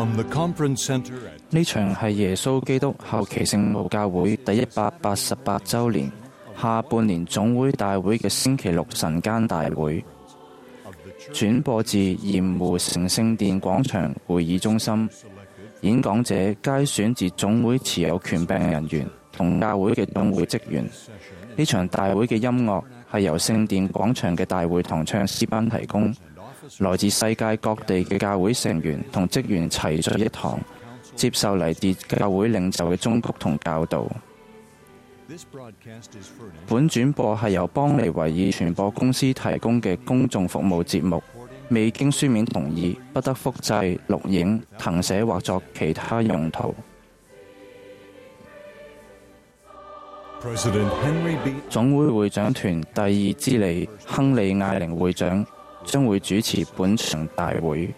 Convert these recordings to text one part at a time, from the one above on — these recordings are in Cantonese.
呢場係耶穌基督後期聖母教會第188週年下半年總會大會嘅星期六晨間大會，轉播自鹽湖城聖殿廣場會議中心。演講者皆選自總會持有權柄人員同教會嘅總會職員。呢場大會嘅音樂係由聖殿廣場嘅大會堂唱詩班提供，來自世界各地嘅教會成員同職員齊聚一堂，接受嚟自教會領袖嘅忠告同教導。本轉播係由邦尼維爾傳播公司提供嘅公眾服務節目，未經書面同意，不得複製、錄影、謄寫或作其他用途。總會會長團第二支理亨利艾靈會長將會主持本場大會。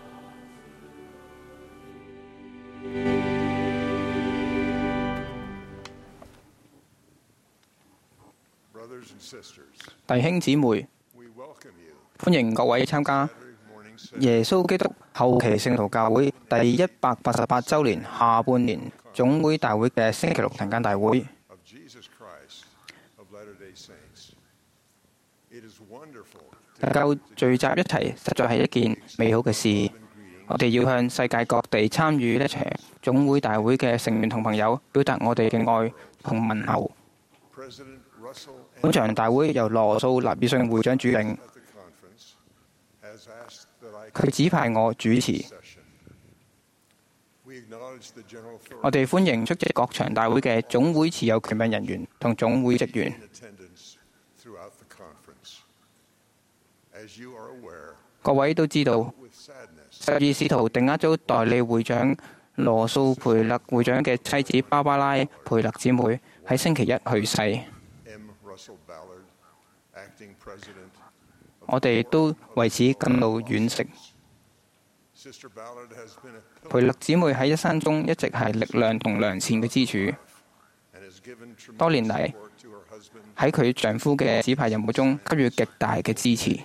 弟兄姊妹，歡迎各位參加耶穌基督後期聖徒教會第188週年下半年總會大會嘅星期六晨間大會。能夠聚集一齊，實在係一件美好嘅事。我哋要向世界各地參與呢場總會大會嘅成員同朋友表達我哋嘅愛同問候。本場大會由羅素納爾遜會長主領，佢指派我主持。我哋歡迎出席各場大會嘅總會持有權柄人員同總會職員。各位都知道，12使徒定額組代理會長羅素培勒會長嘅妻子芭芭拉培勒姊妹喺星期一去世。我哋都為此感到惋惜。培勒姊妹喺一生中一直係力量同良善嘅支柱，多年嚟喺佢丈夫嘅指派任務中給予極大嘅支持。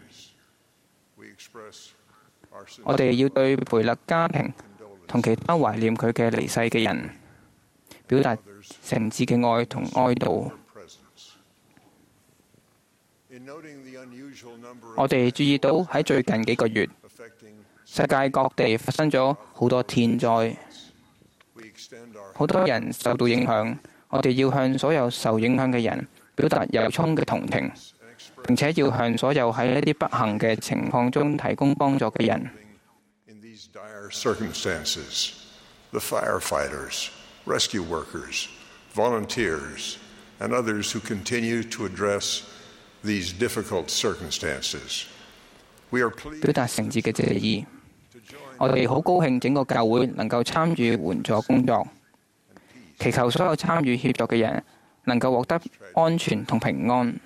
我哋要對培勒家庭同其他懷念佢嘅離世嘅人表達誠摯嘅愛同哀悼。我哋注意到喺最近幾個月，世界各地發生咗好多天災，好多人受到影響。我哋要向所有受影響嘅人表達由衷嘅同情，並且要向所有喺呢啲不幸嘅情況中提供幫助嘅人。 The firefighters, rescue workers, volunteers, and others who continue to address these difficult circumstances. We are pleased 表達誠摯嘅謝意。我哋好高興整個教會能夠參與援助工作，祈求所有參與協助嘅人能夠獲得安全同平安。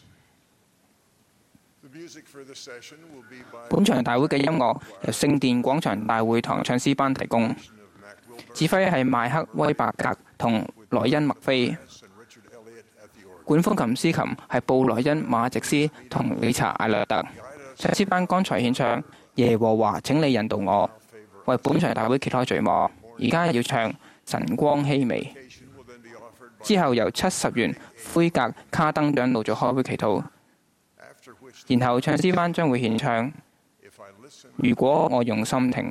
本場大會嘅音樂由聖殿廣場大會堂唱詩班提供，指揮係麥克威伯格同萊恩麥菲，管風琴司琴係布萊恩馬直斯同理查艾略特。唱詩班剛才獻唱耶和華請你引導我，為本場大會揭開序幕。而家要唱晨光熹微，之後由70元灰格卡登長老做開會祈禱，然後唱詩班將會獻唱如果我用心聽。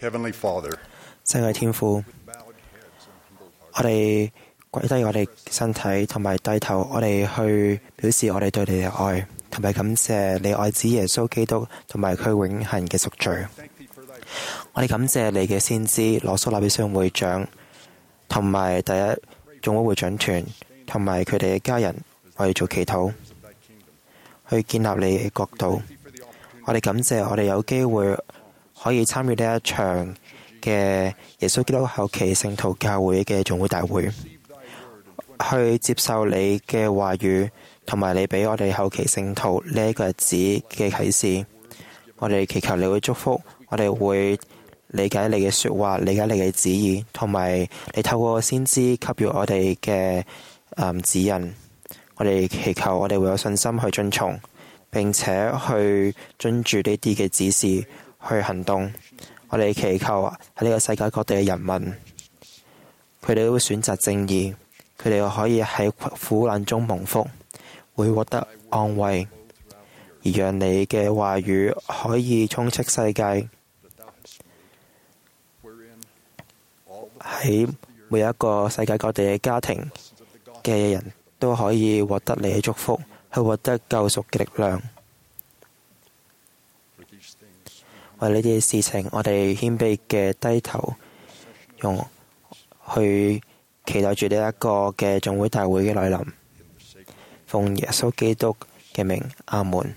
Heavenly Father, 親愛天父，我哋跪低我哋身體同埋低頭，我哋去表示我哋對你嘅愛，同埋感謝你愛子耶穌基督同埋佢永恆嘅贖罪。我哋感謝你嘅先知羅蘇納比商會長同埋第一總會會長團同埋佢哋嘅家人，我哋做祈禱去建立你嘅國度。我哋感謝我哋有機會可以參與呢一場嘅耶穌基督後期聖徒教會嘅總會大會，去接受你嘅話語同埋你俾我哋後期聖徒呢一個日子嘅啟示。我哋祈求你會祝福，我哋會理解你嘅說話，理解你嘅旨意，同埋你透過先知給予我哋嘅指引。我哋祈求我哋會有信心去遵從，並且去遵住呢啲嘅指示去行動。我哋祈求喺呢個世界各地嘅人民，佢哋都會選擇正義，佢哋可以喺苦難中蒙福，會獲得安慰，而讓你嘅話語可以充斥世界，喺每一個世界各地嘅家庭嘅人都可以獲得你嘅祝福，去獲得救贖嘅力量。為呢啲事情，我哋謙卑嘅低頭，用去期待住呢一個嘅總會大會嘅來臨。奉耶穌基督嘅名，阿門。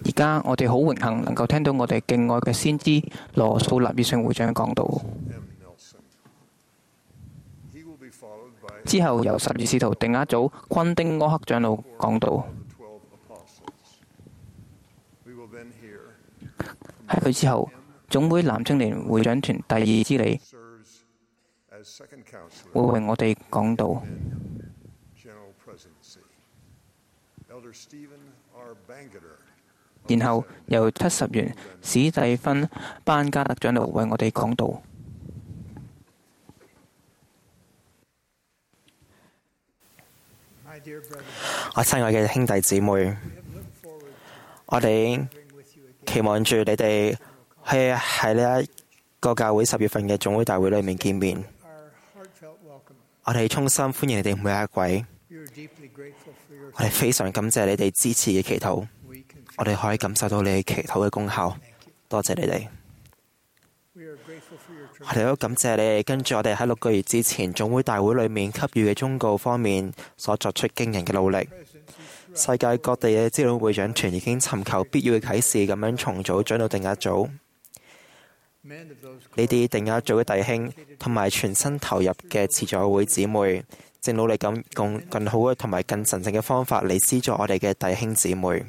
而家我哋好榮幸能夠聽到我哋敬愛嘅先知羅素納熱信會長講道，之後由12使徒定額組昆丁柯克長老講道。喺佢之後，總會男青年會長團第二支理會為我哋講道。然後由70元史蒂芬班加特長老為我哋講道。 我親愛嘅兄弟姊妹，我哋期望住你哋喺呢一個教會10月份嘅總會大會裏面見面。我哋衷心歡迎你哋每一位。我哋非常感謝你哋支持嘅祈禱，我哋可以感受到你哋祈禱嘅功效。多謝你哋。我哋都感謝你哋跟住我哋喺6個月之前總會大會裏面給予嘅忠告方面所作出驚人嘅努力。世界各地嘅資料會長團已經尋求必要嘅啟示咁樣重組長老定額組。呢啲定額組嘅弟兄同埋全身投入嘅慈助會姊妹，正努力咁用更好嘅同埋更神聖嘅方法嚟資助我哋嘅弟兄姊妹。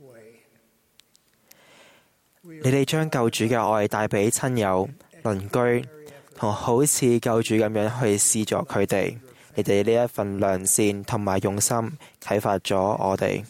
你哋將救主嘅愛帶俾親友、鄰居，同好似救主咁樣去資助佢哋。你哋呢一份良善同埋用心，啟發咗我哋。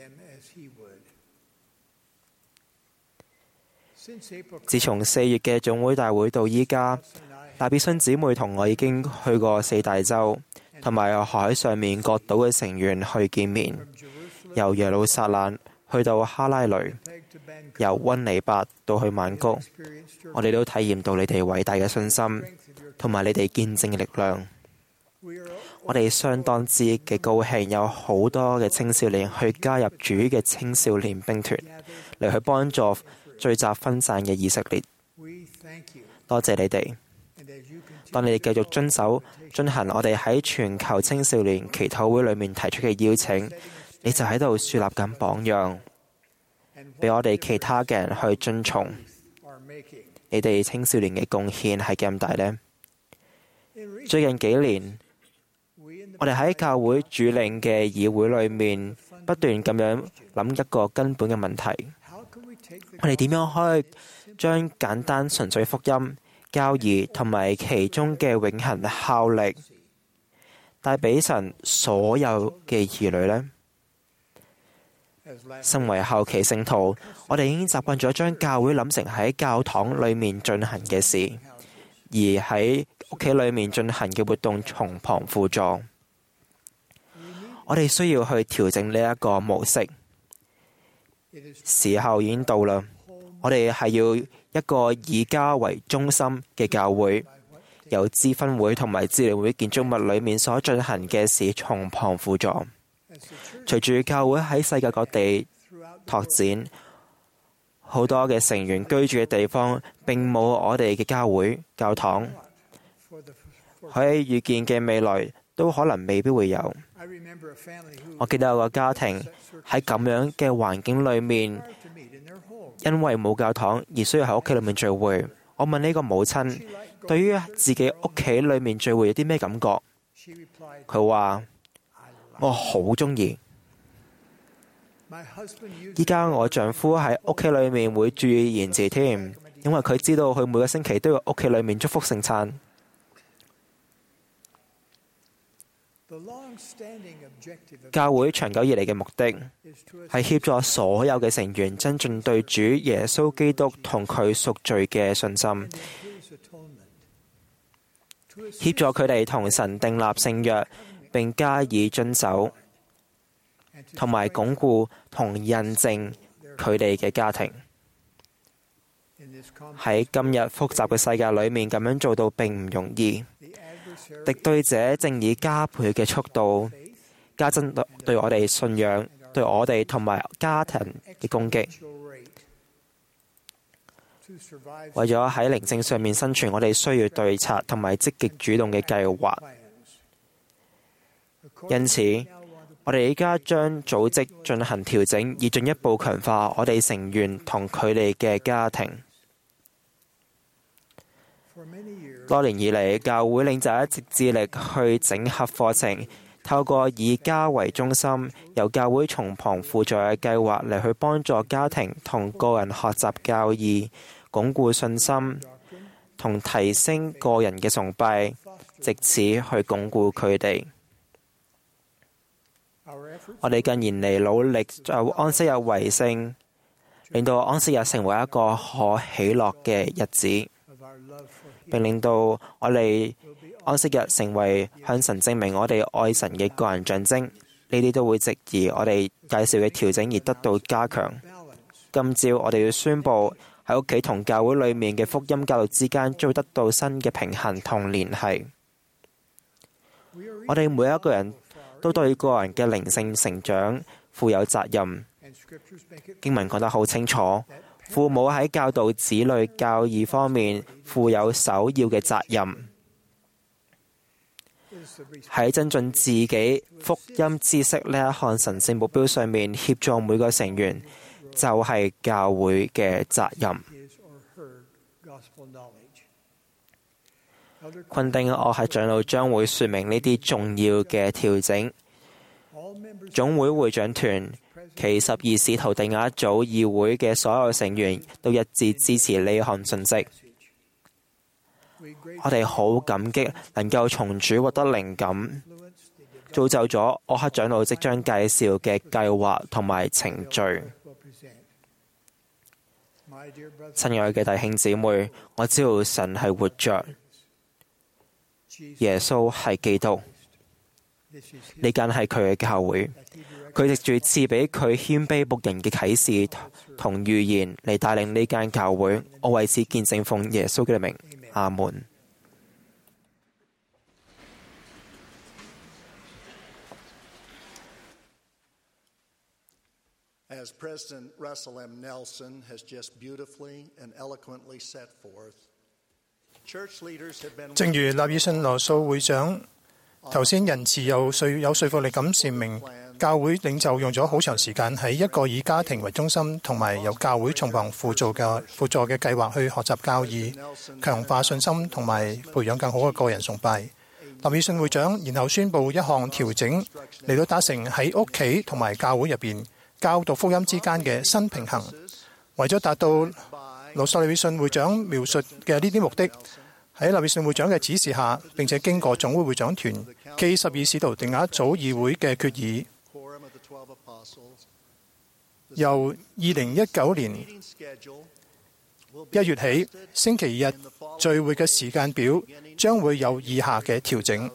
自從4月嘅總會大會到依家，大必信姊妹同我已經去過4大洲，同埋海上面各島嘅成員去見面，由耶路撒冷去到哈拉雷，由溫尼伯到去曼谷，我哋都體驗到你哋偉大嘅信心，同埋你哋見證嘅力量。我哋相當之嘅高興，有好多嘅青少年去加入主嘅青少年兵團，嚟去幫助聚集分散嘅以色列。多謝你哋。當你哋繼續進行我哋喺全球青少年祈禱會裏面提出嘅邀請，你就喺度樹立緊榜樣，俾我哋其他嘅人去遵從。你哋青少年嘅貢獻係幾咁大呢？最近幾年，我哋喺教會主領嘅議會裏面不斷咁樣諗一個根本嘅問題，我哋點樣可以將簡單純粹福音、教義同埋其中嘅永恆效力帶俾神所有嘅兒女呢？身為後期聖徒，我哋已經習慣咗將教會諗成喺教堂裏面進行嘅事，而喺屋企裏面進行嘅活動從旁輔助。我哋需要去調整呢一個模式，時候已經到啦。我哋係要一個以家為中心嘅教會，由資分會同埋治療會建築物裏面所進行嘅事從旁輔助。隨住教會喺世界各地拓展，好多嘅成員居住嘅地方並冇我哋嘅教堂，可以預見嘅未來都可能未必會有。我記得有個家庭喺咁樣嘅環境裏面，因為冇教堂而需要喺屋企裏面聚會。我問呢個母親對於自己屋企裏面聚會有啲咩感覺？佢話：我好鍾意。依家我丈夫喺屋企裏面會注意言辭添，因為佢知道佢每個星期都要屋企裏面祝福聖餐。教會長久以嚟嘅目的係協助所有嘅成員增進對主耶穌基督同佢贖罪嘅信心，協助佢哋同神訂立聖約並加以遵守，同埋鞏固同印證佢哋嘅家庭。喺今日複雜嘅世界裏面，咁樣做到並唔容易。敵對者正以加倍嘅速度加增對我哋信仰、對我哋同埋家庭嘅攻擊。為咗喺靈性上面生存，我哋需要對策同埋積極主動嘅計劃。因此， 我哋而家將組織進行調整，以進一步強化我哋成員同佢哋嘅家庭。多年以嚟，教會領袖一直致力去整合課程，透過以家為中心、由教會從旁輔助嘅計劃嚟去幫助家庭同個人學習教義、鞏固信心同提升個人嘅崇拜，藉此去鞏固佢哋。我哋近年嚟努力就安息日為聖，令到安息日成為一個可喜樂嘅日子，並令到我哋安息日成為向神證明我哋愛神嘅個人象徵。呢啲都會藉而我哋介紹嘅調整而得到加強。今朝我哋要宣佈喺屋企同教會裏面嘅福音教導之間，將會得到新嘅平衡同聯繫。我哋每一個人都對個人嘅靈性成長負有責任。經文講得好清楚，父母喺教導子女教義方面負有首要嘅責任。喺增進自己福音知識呢一項神聖目標上面，協助每個成員，就係教會嘅責任。昆丁岳克長老將會說明呢啲重要嘅調整。總會會長團其12使徒定額組議會嘅所有成員都一致支持呢項訊息。我哋好感激能夠從主獲得靈感，造就咗岳克長老即將介紹嘅計劃同埋程序。親愛嘅弟兄姊妹，我知道神係活着，耶穌係基督，呢間係佢嘅教會，佢藉住賜俾佢謙卑僕人嘅啟示同預言嚟帶領呢間教會。我為此見證奉耶穌嘅名，阿門。 As President Russell M. Nelson has just beautifully and eloquently set forth, church leaders have been... 正如納爾遜羅素會長頭先仁慈有說服力咁説明，教會領袖用咗好長時間喺一個以家庭為中心同埋由教會從旁輔助嘅計劃去學習教義、強化信心同埋培養更好嘅個人崇拜。納爾遜會長然後宣布一項調整嚟到達成喺屋企同埋教會入邊教導福音之間嘅新平衡。為咗達到羅素納爾遜會長描述嘅呢啲目的，喺納爾遜會長嘅指示下，並且經過總會會長團暨12使徒定額組議會嘅決議，由2019年1月起，星期日聚會嘅時間表將會有以下嘅調整。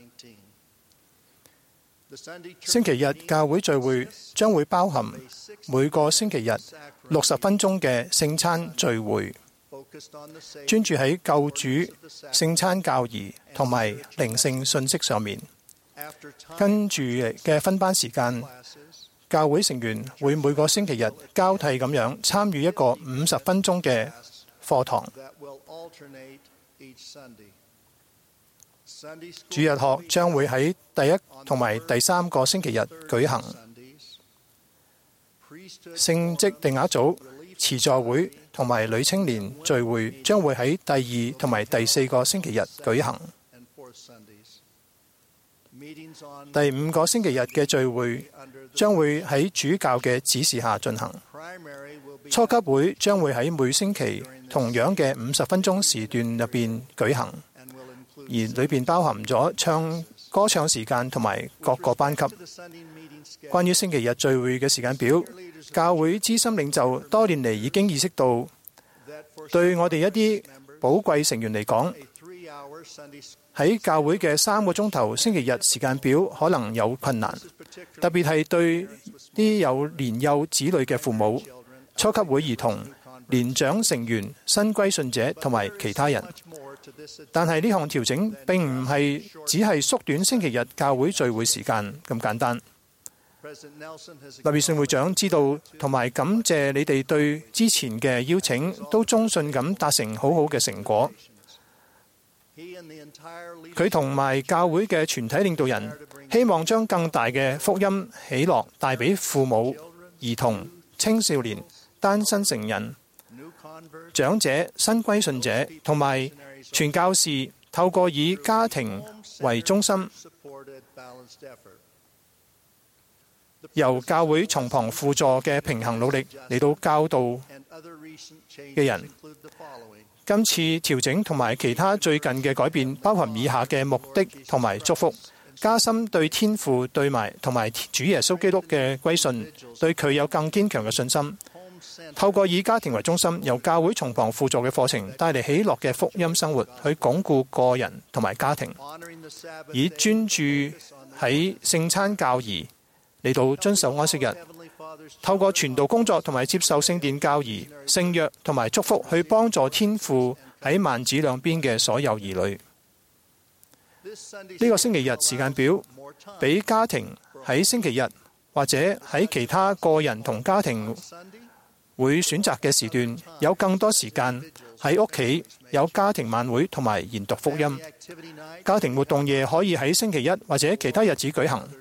星期日教會聚會將會包含每個星期日60分鐘嘅聖餐聚會，專注喺救主聖餐教義同埋靈性信息上面。跟住嘅分班時間，教會成員會每個星期日交替咁樣參與一個50分鐘嘅課堂。主日學將會喺第一同埋第三個星期日舉行。聖職定額組、慈助會同埋女青年聚會將會喺第二同埋第四個星期日舉行。第5個星期日嘅聚會將會喺主教嘅指示下進行。初級會將會喺每星期同樣嘅50分鐘時段入邊舉行，而裏邊包含咗歌唱時間同埋各個班級。關於星期日聚會嘅時間表，教會資深領袖多年嚟已經意識到，對我哋一啲寶貴成員嚟講，喺教會嘅3個鐘頭星期日時間表可能有困難，特別係對啲有年幼子女嘅父母、初級會兒童、年長成員、新歸信者同埋其他人。但係呢項調整並唔係只係縮短星期日教會聚會時間咁簡單。納爾遜會長知道同埋感謝你哋對之前嘅邀請都忠信咁達成好好嘅成果。 佢同埋教會嘅全體領導人，希望將更大嘅福音喜樂帶俾父母、兒童、青少年、單身成人、長者、新歸信者同埋傳教士，透過以家庭為中心，由教會從旁輔助嘅平衡努力嚟到教導嘅人。今次調整同埋其他最近嘅改變，包含以下嘅目的同埋祝福：加深對天父對埋同埋主耶穌基督嘅歸信，對佢有更堅強嘅信心。透過以家庭為中心，由教會從旁輔助嘅課程，帶嚟喜樂嘅福音生活，去鞏固個人同埋家庭，以專注喺聖餐教義嚟到遵守安息日。透過傳道工作同埋接受聖殿教義、聖約同埋祝福，去幫助天父喺萬子兩邊嘅所有兒女。呢個星期日時間表，俾家庭喺星期日或者喺其他個人同家庭會選擇嘅時段，有更多時間喺屋企有家庭晚會同埋研讀福音。家庭活動夜可以喺星期一或者其他日子舉行。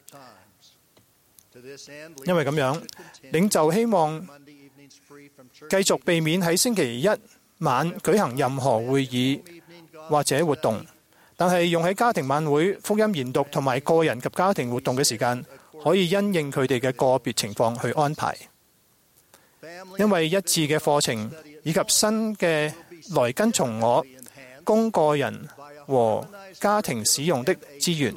因為咁樣，領袖希望繼續避免喺星期一晚舉行任何會議或者活動，但係用喺家庭晚會、福音研讀同埋個人及家庭活動嘅時間，可以因應佢哋嘅個別情況去安排。因為一致嘅課程以及新嘅來跟從我供個人和家庭使用的資源，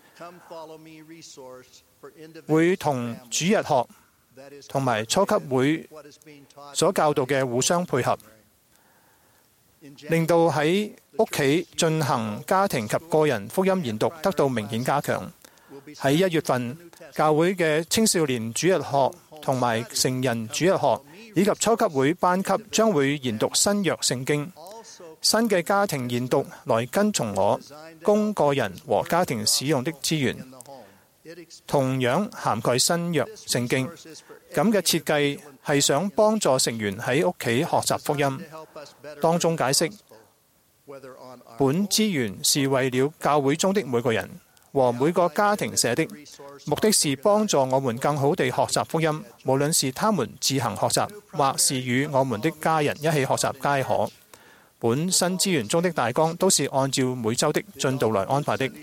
會同主日學同埋初級會所教導嘅互相配合，令到喺屋企進行家庭及個人福音研讀得到明顯加強。喺1月份，教會嘅青少年主日學同埋成人主日學以及初級會班級將會研讀新約聖經。新嘅家庭研讀來跟從我供個人和家庭使用的資源，同樣涵蓋新約聖經。咁嘅設計係想幫助成員喺屋企學習福音，當中解釋本資源是為了教會中的每個人和每個家庭寫的，目的是幫助我們更好地學習福音，無論是他們自行學習，或是與我們的家人一起學習皆可。本新資源中的大綱都是按照每週的進度來安排的。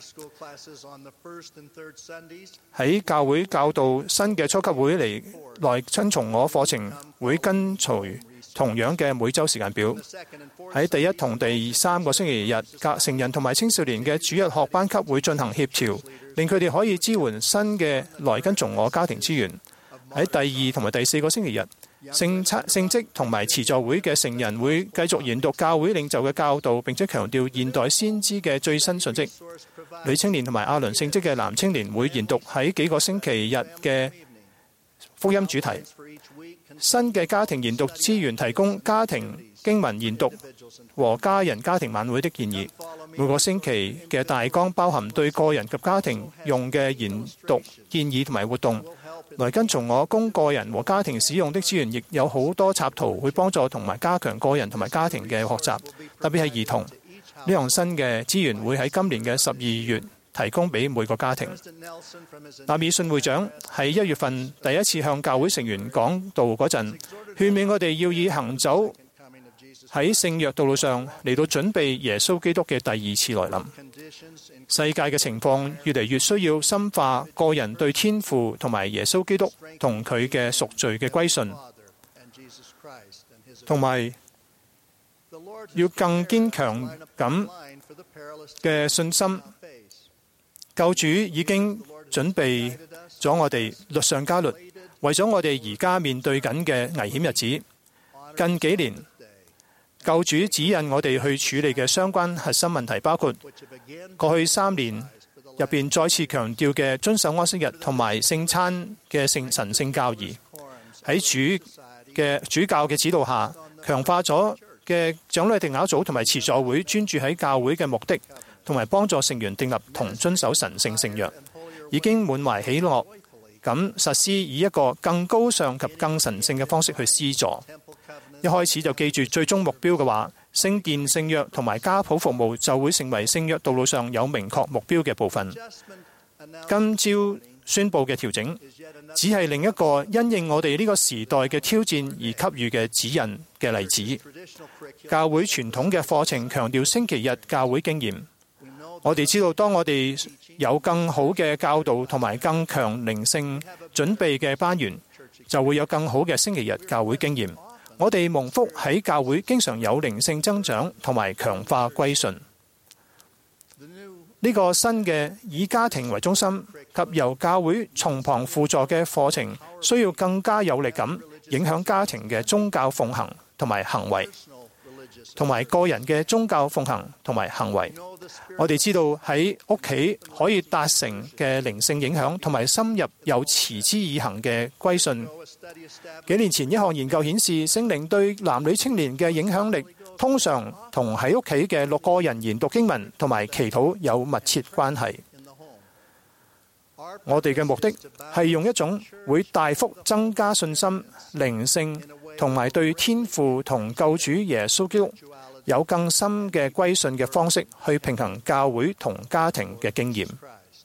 喺教會教導新嘅初級會來跟從我課程，會跟隨同樣嘅每週時間表。喺第一同第三個星期日，成人同埋青少年嘅主日學班級會進行協調，令佢哋可以支援新嘅來跟從我家庭資源。喺第二同埋第四個星期日，聖職同埋慈助會嘅成人會繼續研讀教會領袖嘅教導，並且強調現代先知嘅最新訊息。女青年同埋亞倫聖職嘅男青年會研讀喺幾個星期日嘅福音主題。新嘅家庭研讀資源提供家庭經文研讀和家人家庭晚會的建議。每個星期嘅大綱包含對個人及家庭用嘅研讀建議同埋活動。來跟從我供個人和家庭使用的資源，亦有好多插圖會幫助同埋加強個人同埋家庭嘅學習，特別係兒童。呢樣新嘅資源會喺今年嘅12月提供俾每個家庭。納爾遜會長喺1月份第一次向教會成員講道嗰陣，勸勉我哋要以行走喺聖約道路上嚟到準備耶穌基督嘅第二次來臨。世界嘅情況越嚟越需要深化個人對天父同埋耶穌基督同佢嘅贖罪嘅歸信，同埋要更堅強咁嘅信心。救主已經準備咗我哋律上加律，為咗我哋而家面對緊嘅危險日子。近幾年，救主指引我哋去處理嘅相關核心問題，包括過去3年入邊再次強調嘅遵守安息日同埋聖餐嘅神聖教義。喺主教嘅指導下，強化咗嘅長老定額組同埋慈助會專注喺教會嘅目的，同埋幫助成員訂立同遵守神聖聖約，已經滿懷喜樂咁實施以一個更高尚及更神聖嘅方式去施助。一開始就記住最終目標嘅話，聖殿、聖約同埋家譜服務就會成為聖約道路上有明確目標嘅部分。今朝宣佈嘅調整，只係另一個因應我哋呢個時代嘅挑戰而給予嘅指引嘅例子。教會傳統嘅課程強調星期日教會經驗。我哋知道，當我哋有更好嘅教導同埋更強靈性準備嘅班員，就會有更好嘅星期日教會經驗。我哋蒙福喺教會經常有靈性增長同埋強化歸信。呢個新嘅以家庭為中心及由教會從旁輔助嘅課程，需要更加有力咁影響家庭嘅宗教奉行同埋行為，同埋個人嘅宗教奉行同埋行為。我哋知道喺屋企可以達成嘅靈性影響同埋深入又持之以恆嘅歸信。幾年前一項研究顯示，聖靈對男女青年嘅影響力通常同喺屋企嘅6個人研讀經文同埋祈禱有密切關係。我哋嘅目的係用一種會大幅增加信心、靈性同埋對天父同救主耶穌基督有更深嘅歸信嘅方式去平衡教會同家庭嘅經驗。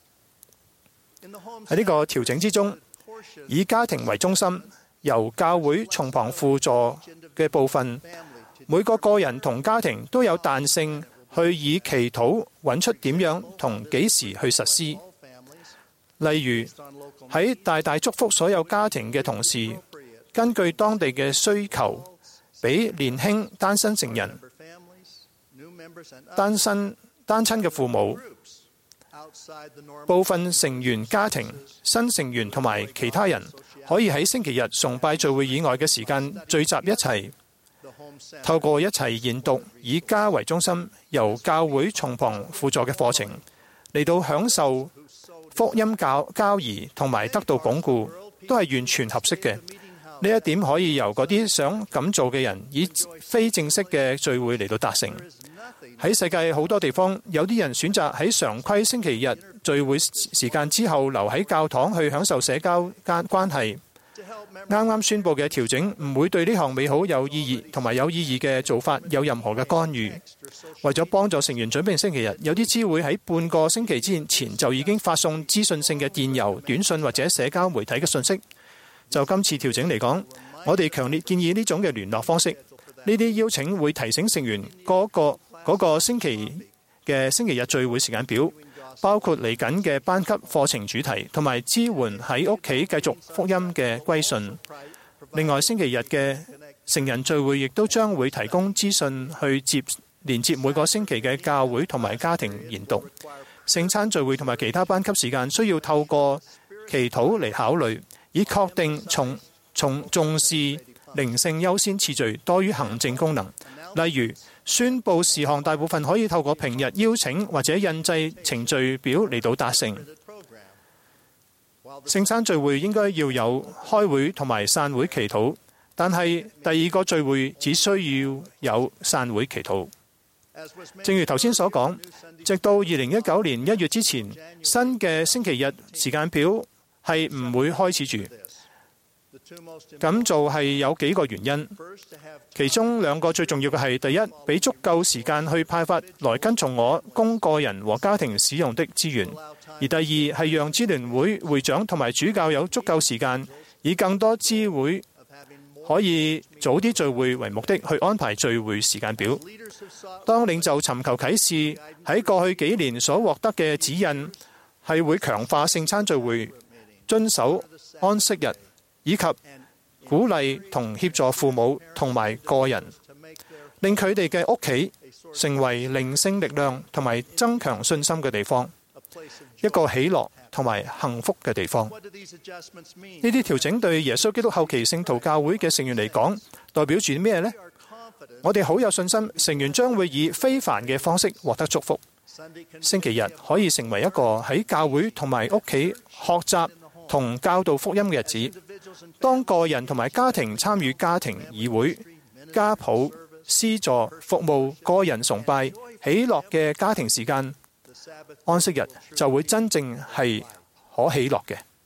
喺呢個調整之中，以家庭為中心，由教會從旁輔助嘅部分，每個個人同家庭都有彈性去以祈禱揾出點樣同幾時去實施。例如喺大大祝福所有家庭嘅同時，根據當地嘅需求，俾年輕單身成人、單親嘅父母、部分成員家庭、新成員同埋其他人，可以喺星期日崇拜聚會以外嘅時間聚集一齊，透過一齊研讀以家為中心、由教會從旁輔助嘅課程，嚟到享受福音交誼同埋得到鞏固，都係完全合適嘅。呢一點可以由嗰啲想咁做嘅人以非正式嘅聚會嚟到達成。喺世界好多地方，有啲人選擇喺常規星期日聚會時間之後留喺教堂去享受社交關係。啱啱宣佈嘅調整唔會對呢項美好有意義同埋有意義嘅做法有任何嘅干預。為咗幫助成員準備星期日，有啲支會喺半個星期之前就已經發送資訊性嘅電郵、短信或者社交媒體嘅信息。就今次調整嚟講，我哋強烈建議呢種嘅聯絡方式。呢啲邀請會提醒成員嗰個星期嘅星期日聚會時間表，包括嚟緊嘅班級課程主題，同埋支援喺屋企繼續福音嘅歸信。另外，星期日嘅成人聚會亦都將會提供資訊去連接每個星期嘅教會同埋家庭研讀。聖餐聚會同埋其他班級時間需要透過祈禱嚟考慮，以確定重視靈性優先次序多於行政功能。例如，宣佈事項大部分可以透過平日邀請或者印製程序表嚟到達成。聖餐聚會應該要有開會同埋散會祈禱，但係第二個聚會只需要有散會祈禱。正如頭先所講，直到2019年1月之前，新嘅星期日時間表係唔會開始住。咁做係有幾個原因，其中2個最重要嘅係：第一，俾足夠時間去派發來跟從我供個人和家庭使用的資源；而第二係讓支聯會會長同埋主教有足夠時間，以更多支會可以早啲聚會為目的去安排聚會時間表。當領袖尋求啟示，喺過去幾年所獲得嘅指引係會強化聖餐聚會、遵守安息日，以及鼓勵同協助父母同埋個人，令佢哋嘅屋企成為靈性力量同埋增強信心嘅地方，一個喜樂同埋幸福嘅地方。呢啲調整對耶穌基督後期聖徒教會嘅成員嚟講，代表住咩呢？我哋好有信心，成員將會以非凡嘅方式獲得祝福。星期日可以成為一個喺教會同埋屋企學習同教導福音嘅日子。當個人同埋家庭參與家庭議會、家譜、詩座、服務、個人崇拜、喜樂嘅家庭時間，安息日就會真正係可喜樂嘅。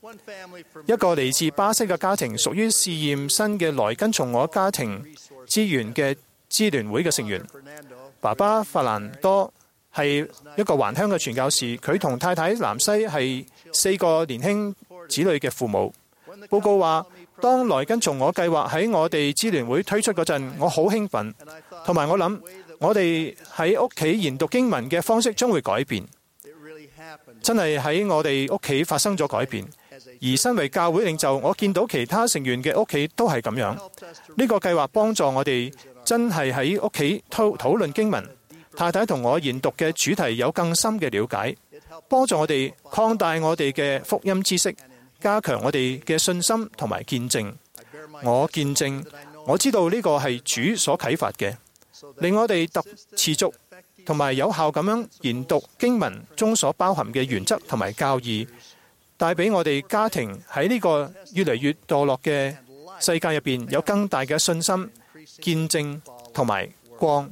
一個嚟自巴西嘅家庭屬於試驗新嘅來跟從我家庭資源嘅支聯會嘅成員。爸爸法蘭多係一個還鄉嘅傳教士，佢同太太南西係4個年輕子女嘅父母。報告話，當來跟從我計劃喺我哋支聯會推出嗰陣，我好興奮，同埋我諗我哋喺屋企研讀經文嘅方式將會改變。真係喺我哋屋企發生咗改變。而身為教會領袖，我見到其他成員嘅屋企都係咁樣。呢個計劃幫助我哋真係喺屋企討論經文。太太同我研讀嘅主題有更深嘅了解，幫助我哋擴大我哋嘅福音知識，加強我哋嘅信心同埋見證。我見證，我知道呢個係主所啟發嘅，令我哋持續同埋有效咁樣研讀經文中所包含嘅原則同埋教義，帶俾我哋家庭喺呢個越嚟越墮落嘅世界入邊有更大嘅信心、見證同埋光。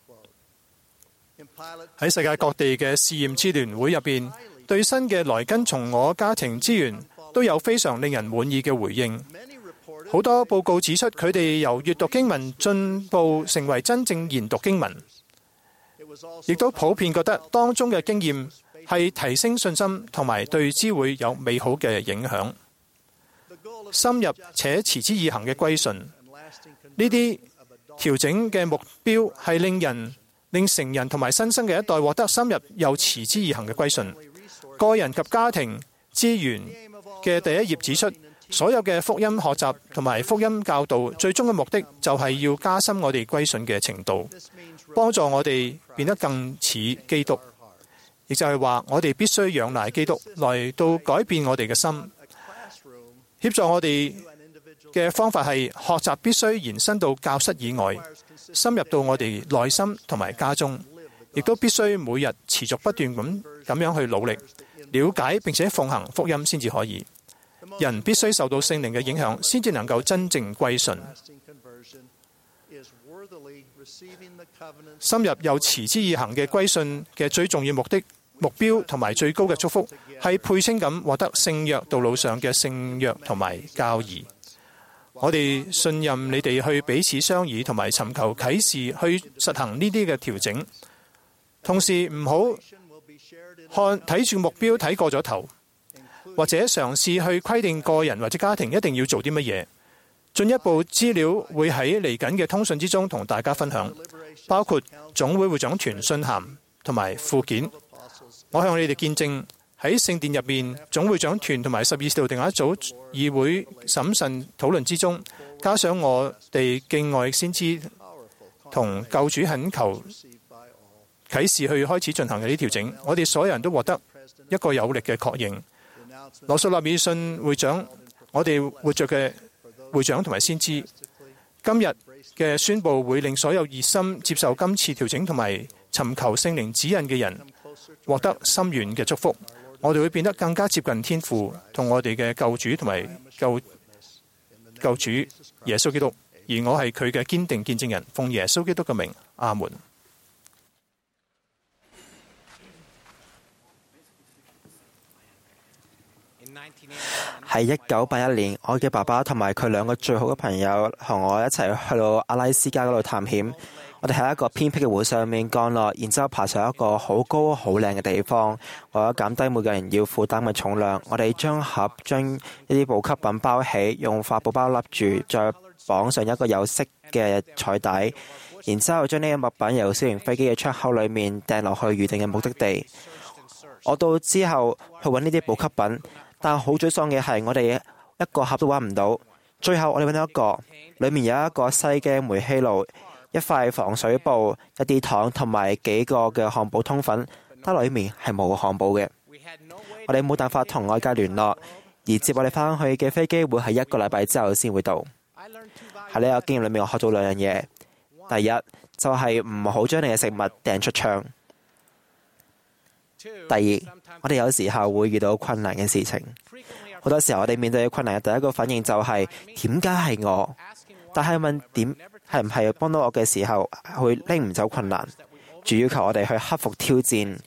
喺世界各地嘅試驗支聯會入邊，對新嘅來跟從我家庭資源都有非常令人滿意嘅回應。好多報告指出，佢哋由閱讀經文進步成為真正研讀經文，亦都普遍覺得當中嘅經驗係提升信心同埋對支會有美好嘅影響。深入且持之以恆嘅歸順，呢啲調整嘅目標係令成人同埋新生嘅一代獲得深入又持之以恆嘅歸順。個人及家庭資源嘅第一頁指出，所有嘅福音學習同埋福音教導最終嘅目的就係要加深我哋歸順嘅程度，幫助我哋變得更似基督。亦就係話，我哋必須仰賴基督來到改變我哋嘅心。協助我哋嘅方法係學習必須延伸到教室以外，深入到我哋內心同埋家中，亦都必須每日持續不斷咁樣去努力了解並且奉行福音先至可以。人必須受到聖靈嘅影響，先至能夠真正歸順。深入又持之以恆嘅歸順嘅最重要目標同埋最高嘅祝福，係配稱咁獲得聖約道路上嘅聖約同埋教義。我哋信任你哋去彼此商議同埋尋求啟示，去實行呢啲嘅調整。同時唔好睇住目標睇過咗頭，或者嘗試去規定個人或者家庭一定要做啲乜嘢。進一步資料會喺嚟緊嘅通訊之中同大家分享，包括總會會長團信函同埋附件。我向你哋見證，喺聖殿入面，總會長團同埋12使徒定下一組議會審慎討論之中，加上我哋敬愛先知同救主懇求啟示去開始進行嘅呢啲調整，我哋所有人都獲得一個有力嘅確認。羅素納爾遜會長，我哋活着嘅會長同埋先知，今日嘅宣佈會令所有熱心接受今次調整同埋尋求聖靈指引嘅人獲得深遠嘅祝福。我哋會變得更加接近天父同我哋嘅救主同埋救主耶穌基督，而我係佢嘅堅定見證人，奉耶穌基督嘅名，阿門。 喺1981年，我嘅爸爸同埋佢2個最好嘅朋友同我一齊去到阿拉斯加嗰度探險。我哋喺一個偏僻嘅湖上面降落，然之後爬上一個好高好靚嘅地方。為咗減低每個人要負擔嘅重量，我哋將一啲補給品包起，用發泡包笠住，再綁上一個有色嘅彩帶，然之後將呢啲物品由小型飛機嘅窗口裏面掟落去預定嘅目的地。我到之後去揾呢啲補給品，但好沮喪嘅係我哋一個盒都揾唔到。最後我哋揾到一個，裏面有一個細嘅煤氣爐、一塊防水布、一啲糖同埋幾個嘅漢堡通粉，但裏面係冇漢堡嘅。我哋冇辦法同外界聯絡，而接我哋返去嘅飛機會喺1個禮拜之後先會到。喺呢個經驗裏面，我學到2樣嘢。第一就係唔好將你嘅食物掟出窗。第二，我哋有時候會遇到困難嘅事情。好多時候我哋面對困難嘅第一個反應就係點解係我？但係問點係唔係幫到我嘅時候，會拎唔走困難。主要求我哋去克服挑戰，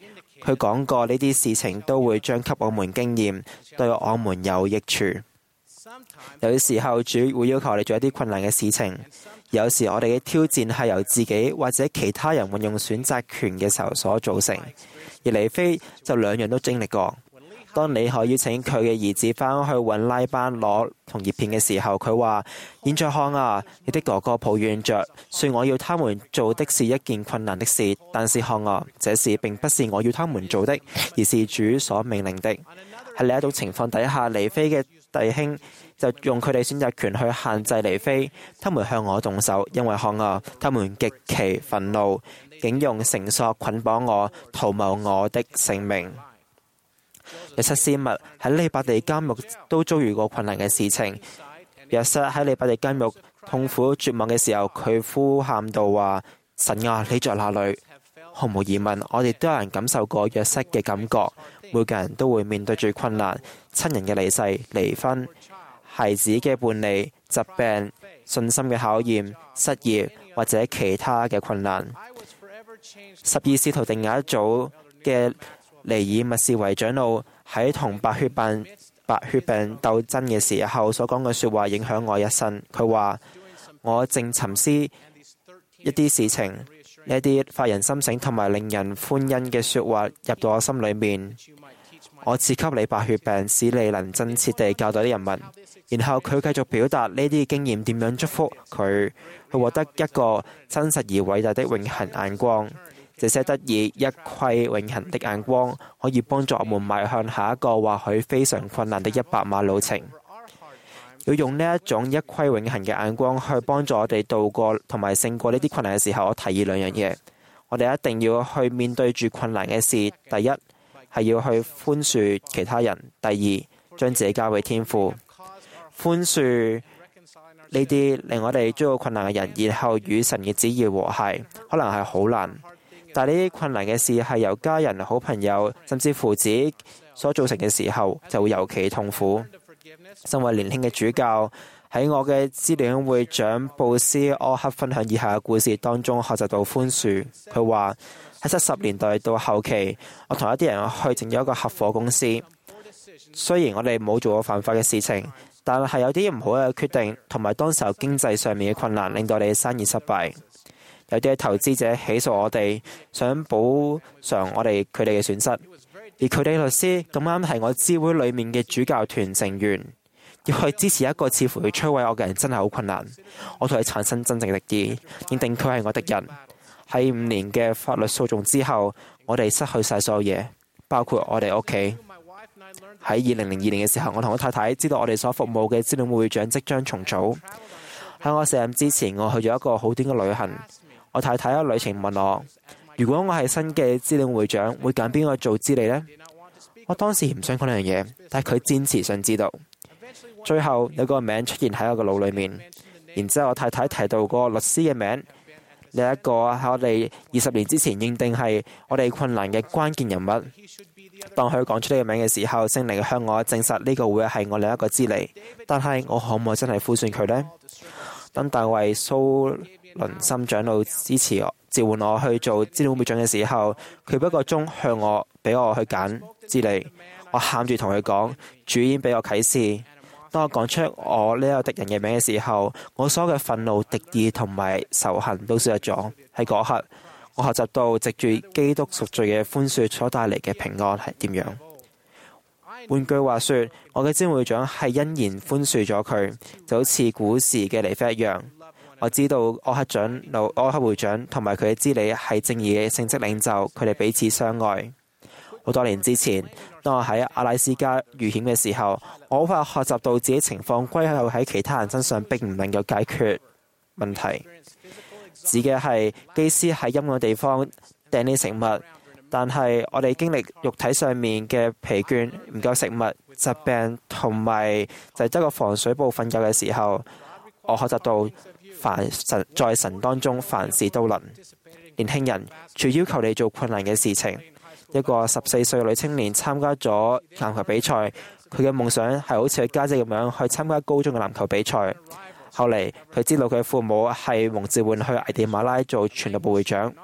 佢講過呢啲事情都會將給我們經驗，對我們有益處。有時候主會要求我哋做一啲困難嘅事情，有時我哋嘅挑戰係由自己或者其他人運用選擇權嘅時候所造成。而尼非就兩樣都經歷過。當尼可邀請佢嘅兒子返去揾拉班攞同葉片嘅時候，佢話：現在看啊，你的哥哥抱怨着，說我要他們做的是一件困難的事，但是看啊，這事並不是我要他們做的，而是主所命令的。喺另一種情況底下，尼非嘅弟兄就用佢哋選擇權去限制尼非，他們向我動手，因為看啊，他們極其憤怒，竟用繩索捆綁我，圖謀我的性命。約瑟斯密喺利伯地監獄都遭遇過困難嘅事情。約瑟喺利伯地監獄痛苦絕望嘅時候，佢呼喊到話：神啊，你在哪裏？毫無疑問，我哋都有人感受過約瑟嘅感覺。每個人都會面對住困難，親人嘅離世、離婚、孩子嘅叛離、疾病、信心嘅考驗、失業或者其他嘅困難。12使徒定額組嘅尼爾密士維長老喺同白血病鬥爭嘅時候所講嘅說話影響我一生。佢話：我正沉思一啲事情，呢啲發人心醒同埋令人歡欣嘅說話入到我心裏面。我賜給你白血病，使你能真切地教導啲人民。然後佢繼續表達呢啲經驗點樣祝福佢獲得一個真實而偉大的永恆眼光。這些得以一窺永恆的眼光，可以幫助我們邁向下一個或許非常困難的100碼路程。要用呢一種一窺永恆嘅眼光去幫助我哋度過同埋勝過呢啲困難嘅時候，我提議兩樣嘢。我哋一定要去面對住困難嘅事。第一係要去寬恕其他人；第二將自己交俾天父，寬恕呢啲令我哋遭到困難嘅人，然後與神嘅旨意和諧。可能係好難。但係呢啲困難嘅事係由家人、好朋友甚至乎自己所造成嘅時候，就會尤其痛苦。身為年輕嘅主教，喺我嘅資料會長布斯柯克分享以下嘅故事當中學習到寬恕。佢話喺70年代到後期，我同一啲人去整咗一個合夥公司。雖然我哋冇做過犯法嘅事情，但係有啲唔好嘅決定同埋當時候經濟上面嘅困難，令到你生意失敗。有啲投資者起訴我哋，想補償佢哋嘅損失，而佢哋律師咁啱係我知會裏面嘅主教團成員，要去支持一個似乎要摧毀我嘅人，真係好困難。我同佢產生真正敵意，認定佢係我敵人。喺5年嘅法律訴訟之後，我哋失去晒所有嘢，包括我哋屋企。喺2002年嘅時候，我同我太太知道我哋所服務嘅資料會長即將重組。喺我卸任之前，我去咗一個好短嘅旅行。我太太喺旅程問我：如果我係新嘅資料會長，會揀邊個做資理呢？我當時唔想講呢樣嘢，但係佢堅持想知道。最後有個名出現喺我個腦裏面，然之後我太太提到個律師嘅名，呢一個喺我哋20年之前認定係我哋困難嘅關鍵人物。當佢講出呢個名嘅時候，聖靈向我證實呢個會係我另一個資理，但係我可唔可以真係呼算佢呢？當大衛蘇倫森長老支持我召喚我去做資料會長嘅時候，佢不過鐘向我俾我去揀資理。我喊住同佢講，主已經俾我啟示。當我講出我呢個敵人嘅名嘅時候，我所有嘅憤怒、敵意同埋仇恨都消失咗。喺嗰刻，我學習到藉住基督贖罪嘅寬恕所帶嚟嘅平安係點樣。換句話說，我嘅資會長係欣然寬恕咗佢，就好似古時嘅尼非一樣。我知道柯克會長同埋佢嘅資理係正義嘅聖職領袖，佢哋彼此相愛。好多年之前，當我喺阿拉斯加遇險嘅時候，我好快學習到自己情況歸咎喺其他人身上並唔能夠解決問題。指嘅係機師喺陰暗嘅地方掟啲食物，但係我哋經歷肉體上面嘅疲倦、唔夠食物、疾病同埋就係得個防水布瞓覺嘅時候，我學習到在神當中凡事都能。年輕人，主要求你做困難嘅事情。一個14歲嘅女青年參加咗籃球比賽，佢嘅夢想係好似佢家姐咁樣去參加高中嘅籃球比賽。後嚟佢知道佢父母係蒙召喚去危地馬拉做傳道部會長，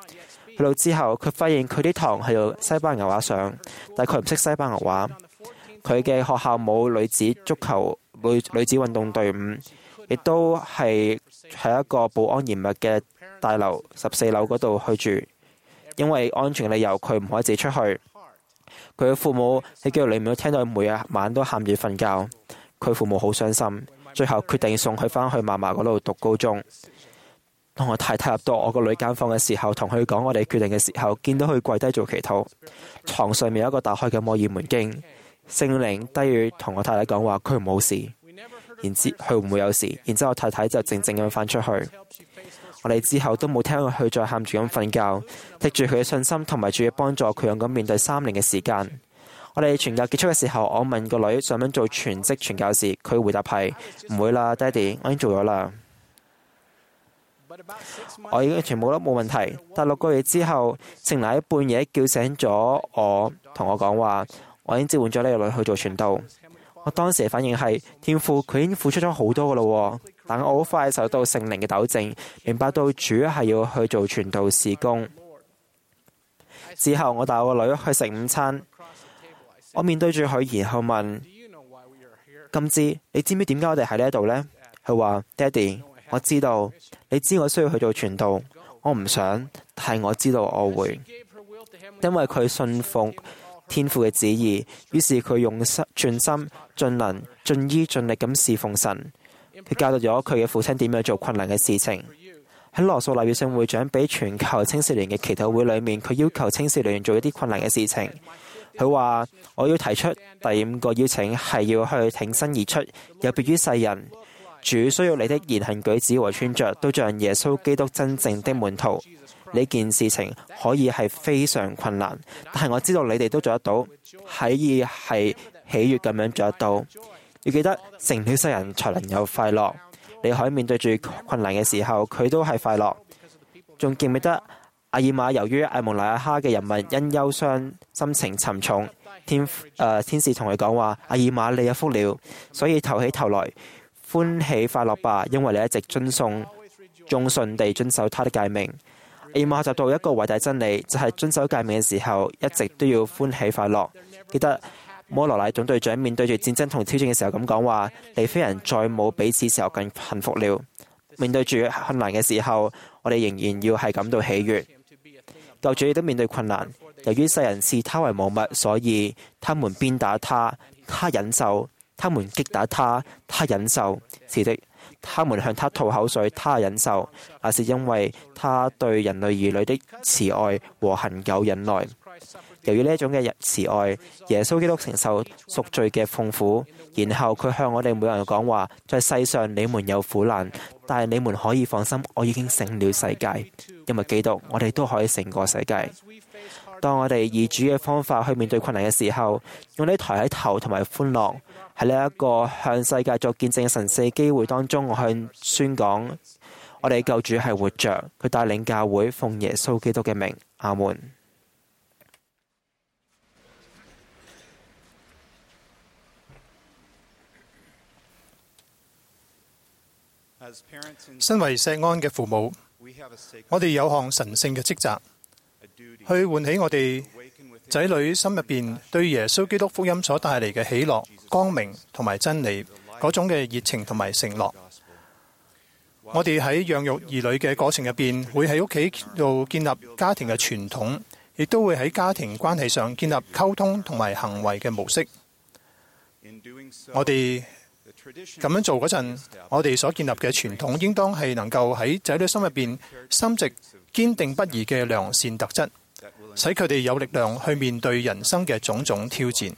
去到之後，佢發現佢啲堂係用西班牙話上，但係佢唔識西班牙話。佢嘅學校冇女子足球、女子運動隊伍，亦都係喺一個保安嚴密嘅大樓14樓嗰度去住，因為安全理由，佢唔可以自己出去。佢嘅父母喺紀錄裏面都聽到每一晚都喊住瞓覺，佢父母好傷心，最後決定送佢返去嫲嫲嗰度讀高中。當我太太入到我個女間房嘅時候，同佢講我哋決定嘅時候，見到佢跪低做祈禱，床上面有一個打開嘅摩爾門經，聖靈低語同我太太講話佢冇事，然之佢唔會有事，然之後我太太就靜靜咁返出去。我哋之後都冇聽佢再喊住咁瞓覺，藉住佢嘅信心同埋主嘅幫助，佢勇咁面對3年嘅時間。我哋傳教結束嘅時候，我問個女想唔想做全職傳教士，佢回答係唔會啦，爹哋，我已經做咗啦。我已經全部都冇問題，但6個月之後，聖靈喺半夜叫醒咗我，同我講話，我已經召喚咗呢個女去做傳道。我當時嘅反應係，天父佢已經付出咗好多噶啦，但我好快受到聖靈嘅糾正，明白到主係要去做傳道事工。之後我帶我個女去食午餐，我面對住佢，然後問金枝，你知唔知點解我哋喺呢度呢？佢話爹哋，我知道，你知我需要去做傳道，我唔想，但係我知道我會，因為佢信奉天父嘅旨意，於是佢用全心、盡能、盡意、盡力咁侍奉神。佢教導咗佢嘅父親點樣做困難嘅事情。喺羅素納月聖會長俾全球青少年嘅祈禱會裏面，佢要求青少年做一啲困難嘅事情。佢話：我要提出第5個邀請係要去挺身而出，有別於世人。主需要你的言行舉止和穿着都像耶穌基督真正的門徒。呢件事情可以係非常困難，但係我知道你哋都做得到，可以係喜悅咁樣做得到。要記得成了世人才能有快樂。你可以面對住困難嘅時候，佢都係快樂。仲記唔記得阿爾瑪由於艾蒙尼亞哈嘅人民因憂傷心情沉重，天使同佢講話：阿爾瑪你有福了，所以投起頭來歡喜快樂吧，因為你一直忠信地遵守他的誡命。阿爾瑪學習到一個偉大真理，就係遵守誡命嘅時候，一直都要歡喜快樂。記得摩羅乃總隊長面對住戰爭同挑戰嘅時候咁講話：利非人再冇比此時候更幸福了。面對住困難嘅時候，我哋仍然要係感到喜悅。救主亦都面對困難，由於世人視他為無物，所以他們鞭打他，他忍受；他們擊打他，他忍受。是的，他們向他吐口水，他忍受。那是因為他對人類兒女的慈愛和恆久忍耐。由於呢一種嘅慈愛，耶穌基督承受贖罪嘅痛苦，然後佢向我哋每個人講話：在世上你們有苦難，但係你們可以放心，我已經勝了世界。因為基督，我哋都可以勝過世界。當我哋以主嘅方法去面對困難嘅時候，用呢抬起頭同埋歡樂，喺呢一個向世界作見證嘅神聖機會當中，我向宣講，我哋救主係活着，佢帶領教會奉耶穌基督嘅名，阿門。 身為錫安嘅父母，我哋有項神聖嘅職責，去喚起我哋仔女心入邊對耶穌基督福音所帶嚟嘅喜樂、光明同埋真理嗰種嘅熱情同埋承諾。我哋喺養育兒女嘅過程入邊，會喺屋企度建立家庭嘅傳統，亦都會喺家庭關係上建立溝通同埋行為嘅模式。我哋咁樣做嗰陣，我哋所建立嘅傳統應當係能夠喺仔女心入邊深植堅定不移嘅良善特質，使佢哋有力量去面對人生嘅種種挑戰。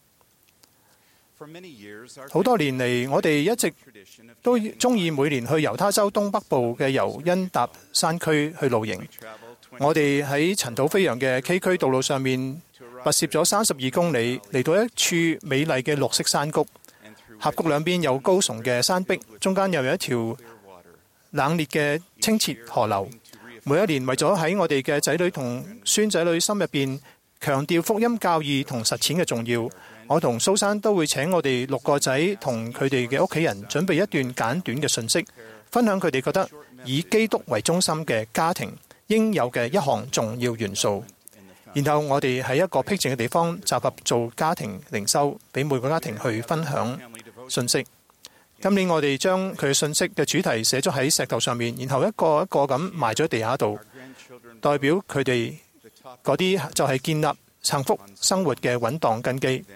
好多年嚟，我哋一直都中意每年去猶他州東北部嘅尤恩達山區去露營。我哋喺塵土飛揚嘅崎嶇道路上面跋涉咗32公里，嚟到一處美麗嘅綠色山谷。峽谷兩邊有高聳嘅山壁，中間又有一條冷冽嘅清澈河流。每一年為咗喺我哋嘅仔女同孫仔女心入邊強調福音教義同實踐嘅重要，我同蘇珊都會請我哋6個仔同佢哋嘅屋企人準備一段簡短嘅信息，分享佢哋覺得以基督為中心嘅家庭應有嘅一項重要元素。然後我哋喺一個僻靜嘅地方集合做家庭靈修，俾每個家庭去分享信息。今年我哋將佢嘅信息嘅主題寫咗喺石頭上面，然後一個一個咁埋咗喺地下度，代表佢哋嗰啲就係建立幸福生活嘅穩當根基。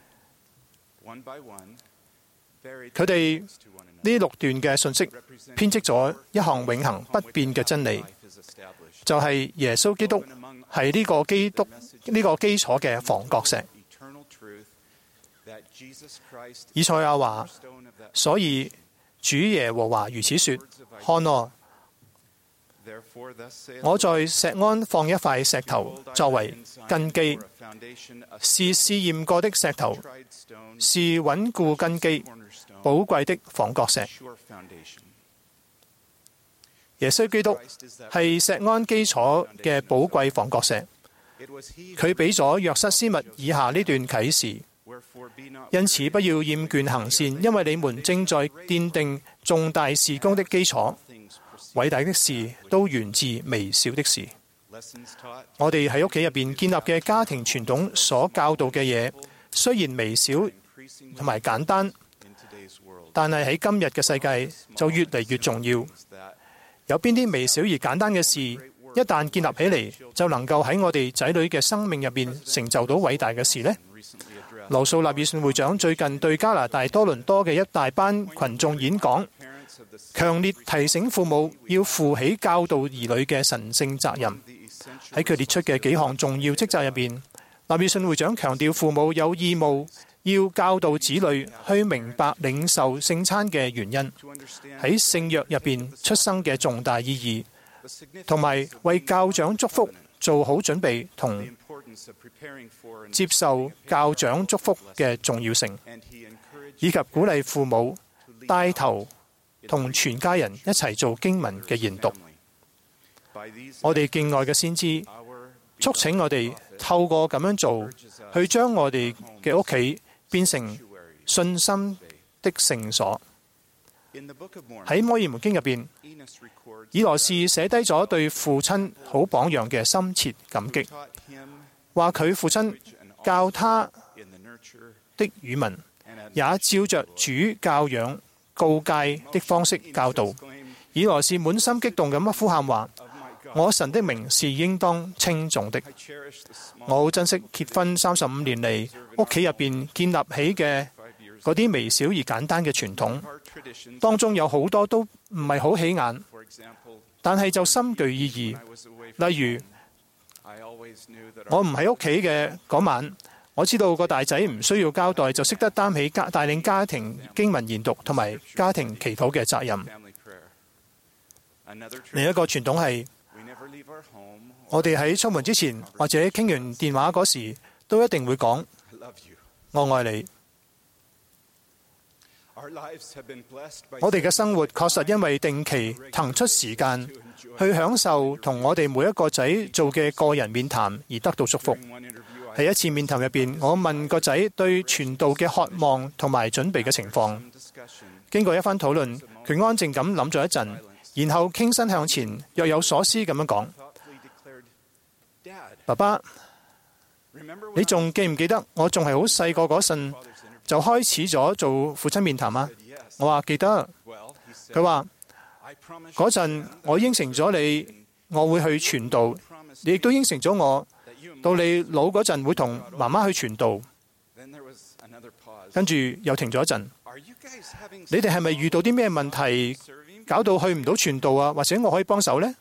佢哋呢6段嘅信息編織咗一項永恆不變嘅真理，就係耶穌基督係呢個基礎嘅房角石。以賽亞話：所以主耶和華如此說，看啊，我在錫安放一塊石頭作為根基，是試驗過的石頭，是穩固根基、寶貴的房角石。耶穌基督係錫安基礎嘅寶貴房角石，佢俾咗約瑟斯密以下呢段啟示。因此不要厭倦行善，因為你們正在奠定重大事工的基礎。偉大的事都源自微小的事。我哋喺屋企入邊建立嘅家庭傳統所教導嘅嘢，雖然微小同埋簡單，但係喺今日嘅世界就越嚟越重要。有邊啲微小而簡單嘅事，一旦建立起嚟，就能夠喺我哋仔女嘅生命入邊成就到偉大嘅事呢？羅素納爾遜會長最近對加拿大多倫多嘅一大班群眾演講，強烈提醒父母要負起教導兒女嘅神聖責任。喺佢列出嘅幾項重要職責入邊，納爾遜會長強調父母有義務要教導子女去明白領受聖餐嘅原因，喺聖約入邊出生嘅重大意義，同埋為教長祝福做好準備同接受教長祝福嘅重要性，以及鼓勵父母帶頭同全家人一齊做經文嘅研讀。我哋敬愛嘅先知促請我哋透過咁樣做，去將我哋嘅屋企變成信心的聖所。喺摩爾門經入邊，以羅士寫低咗對父親好榜樣嘅深切感激，話佢父親教他的語文，也照着主教養告誡的方式教導。以羅士滿心激動咁呼喊話：我神的名是應當稱頌的。我好珍惜結婚35年嚟屋企入邊建立起嘅嗰啲微小而簡單嘅傳統，當中有好多都唔係好起眼，但係就深具意義。例如，我唔喺屋企嘅嗰晚，我知道個大仔唔需要交代就識得擔起帶領家庭經文研讀同埋家庭祈禱嘅責任。另一個傳統係，我哋喺出門之前或者傾完電話嗰時，都一定會講我愛你。我哋嘅生活確實因為定期騰出時間去享受同我哋每一個仔做嘅個人面談而得到祝福。喺一次面談入邊，我問個仔對傳道嘅渴望同埋準備嘅情況。經過一番討論，佢安靜咁諗咗一陣，然後傾身向前，若有所思咁樣講：爸爸，你仲記唔記得我仲係好細個嗰陣就開始咗做父親面談啊？我話記得。佢話嗰陣我應承咗你，我會去傳道，你亦都應承咗我，到你老嗰陣會同媽媽去傳道。跟住又停咗一陣。你哋係咪遇到啲咩問題，搞到去唔到傳道啊？或者我可以幫手呢？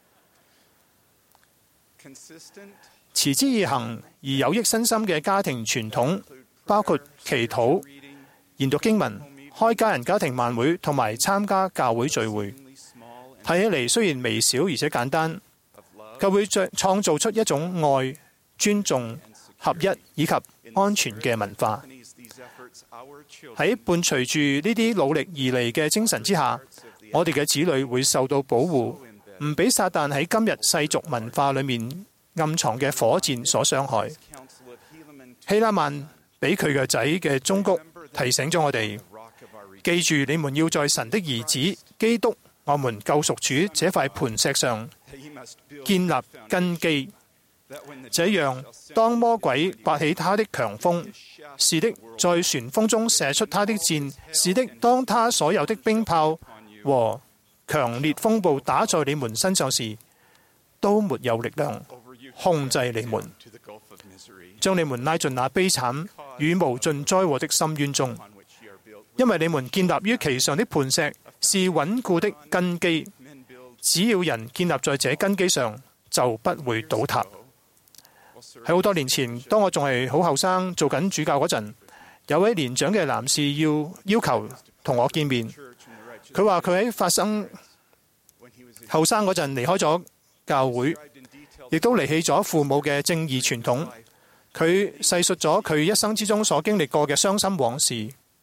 持之以恆而有益身心嘅家庭傳統，包括祈禱、研讀經文、開家人家庭晚會同埋參加教會聚會。睇起嚟雖然微小而且簡單，佢會創造出一種愛、尊重、合一以及安全嘅文化。喺伴隨住呢啲努力而嚟嘅精神之下，我哋嘅子女會受到保護，唔俾撒旦喺今日世俗文化裏面暗藏嘅火箭所傷害。希拉曼俾佢嘅仔嘅忠告提醒咗我哋，記住你們要在神的兒子基督我們救贖主這塊磐石上建立根基。這樣，當魔鬼刮起他的強風，是的，在旋風中射出他的箭，是的，當他所有的冰炮和強烈風暴打在你們身上時，都沒有力量控制你們，將你們拉進那悲慘與無盡災禍的深淵中。因為你們建立於其上的磐石是穩固的根基，只要人建立在這根基上，就不會倒塌。喺好多年前，當我仲係好後生做緊主教嗰陣，有位年長嘅男士要求同我見面。佢話佢喺發生後生嗰陣離開咗教會，亦都離棄咗父母嘅正義傳統。佢細述咗佢一生之中所經歷過嘅傷心往事。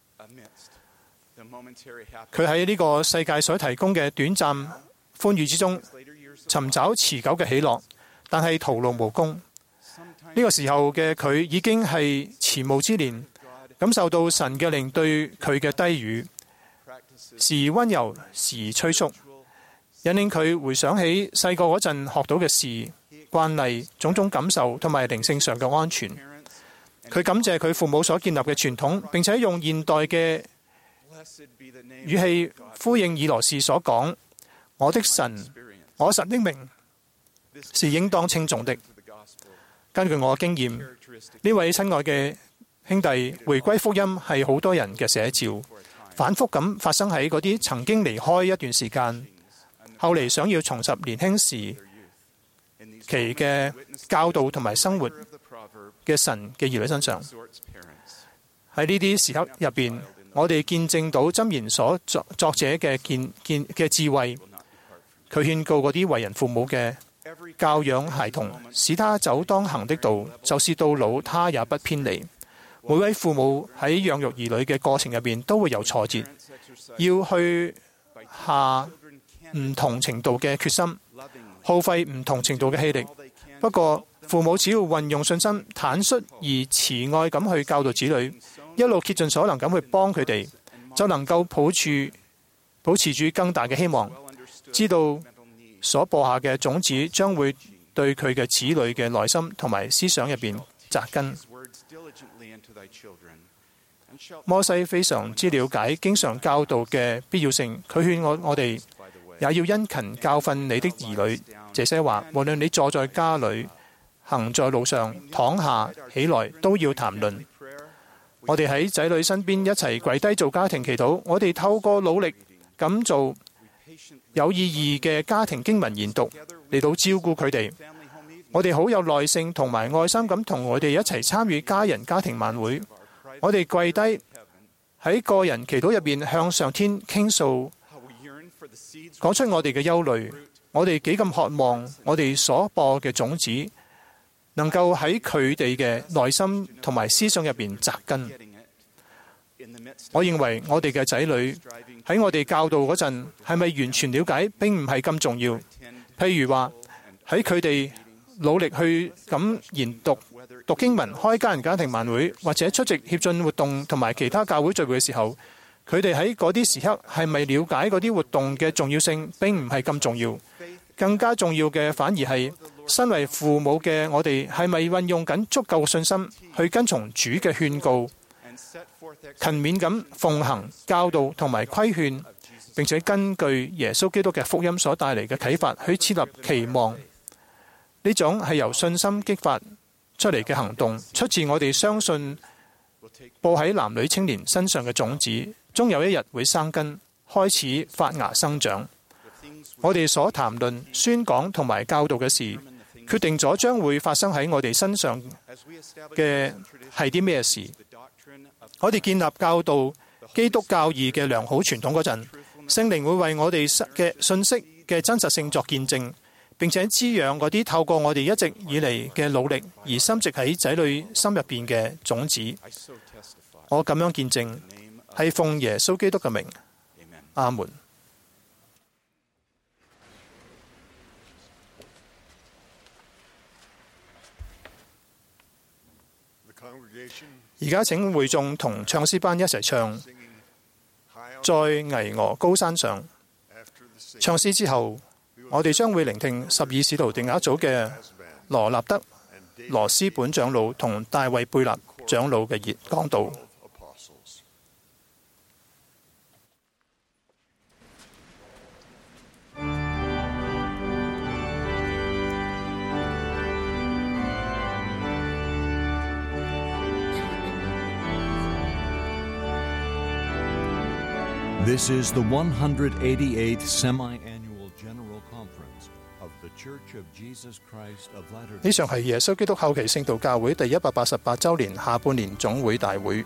佢喺呢個世界所提供嘅短暫歡愉之中，尋找持久嘅喜樂，但係徒勞無功。呢個時候嘅佢已經係遲暮之年，感受到神嘅靈對佢嘅低語，時溫柔時催促，引領佢回想起細個嗰陣學到嘅事、慣例、種種感受同埋靈性上嘅安全。佢感謝佢父母所建立嘅傳統，並且用現代嘅語氣呼應以羅士所講：我的神，我神的名是應當稱頌的。根據我嘅經驗，呢位親愛嘅兄弟，回歸福音係好多人嘅寫照，反覆咁發生喺嗰啲曾經離開一段時間，後嚟想要重拾年輕時期嘅教導同埋生活嘅神嘅兒女身上。喺呢啲時刻入邊，我哋見證到箴言所作者嘅智慧。佢勸告嗰啲為人父母嘅，教養孩童，使他走當行的道，就是到老他也不偏離。每位父母喺養育兒女嘅過程入邊都會有挫折，要去下唔同程度嘅決心，耗費唔同程度嘅氣力。不過父母只要運用信心、坦率而慈愛咁去教導子女，一路竭盡所能咁去幫佢哋，就能夠保持住更大嘅希望，知道所播下嘅種子將會對佢嘅子女嘅內心同埋思想入邊扎根。摩西非常之了解經常教導嘅必要性，佢勸我哋也要殷勤教訓你的兒女。這些話，無論你坐在家裏、行在路上、躺下起來，都要談論。我哋喺仔女身邊一齊跪低做家庭祈禱，我哋透過努力咁做有意義嘅家庭經文研讀嚟到照顧佢哋。我哋好有耐性同埋愛心咁同我哋一齊參與家庭晚會。我哋跪低喺個人祈禱入邊向上天傾訴，講出我哋嘅憂慮。我哋幾咁渴望我哋所播嘅種子能夠喺佢哋嘅內心同埋思想入邊扎根。我認為我哋嘅仔女喺我哋教導嗰陣係咪完全了解並唔係咁重要。譬如話喺佢哋努力去咁研讀經文、開家庭晚會或者出席協進活動同埋其他教會聚會嘅時候，佢哋喺嗰啲時刻係咪了解嗰啲活動嘅重要性並唔係咁重要。更加重要嘅反而係身為父母嘅我哋係咪運用緊足夠信心去跟從主嘅勸告，勤勉咁奉行教導同埋規勸，並且根據耶穌基督嘅福音所帶嚟嘅啟發去設立期望。呢種係由信心激發出嚟嘅行動，出自我哋相信播喺男女青年身上嘅種子，終有一日會生根，開始發芽生長。我哋所談論、宣講同埋教導嘅事，決定咗將會發生喺我哋身上嘅係啲咩事。我哋建立教導基督教義嘅良好傳統嗰陣，聖靈會為我哋嘅信息嘅真實性作見證，並且滋養嗰啲透過我哋一直以嚟嘅努力而深植喺仔女心入邊嘅種子。我咁樣見證，係奉耶穌基督嘅名，阿門。而家請會眾同唱詩班一齊唱《在巍峨高山上》。 唱詩之後，我哋將會聆聽12使徒定額組嘅羅納德、羅斯本長老同大衛貝納長老嘅講道。 This is the 188th Semi-Annual General Conference of the Church of Jesus Christ of Latter-day Saints. 呢場係耶穌基督後期聖道教會第188週年下半年總會大會。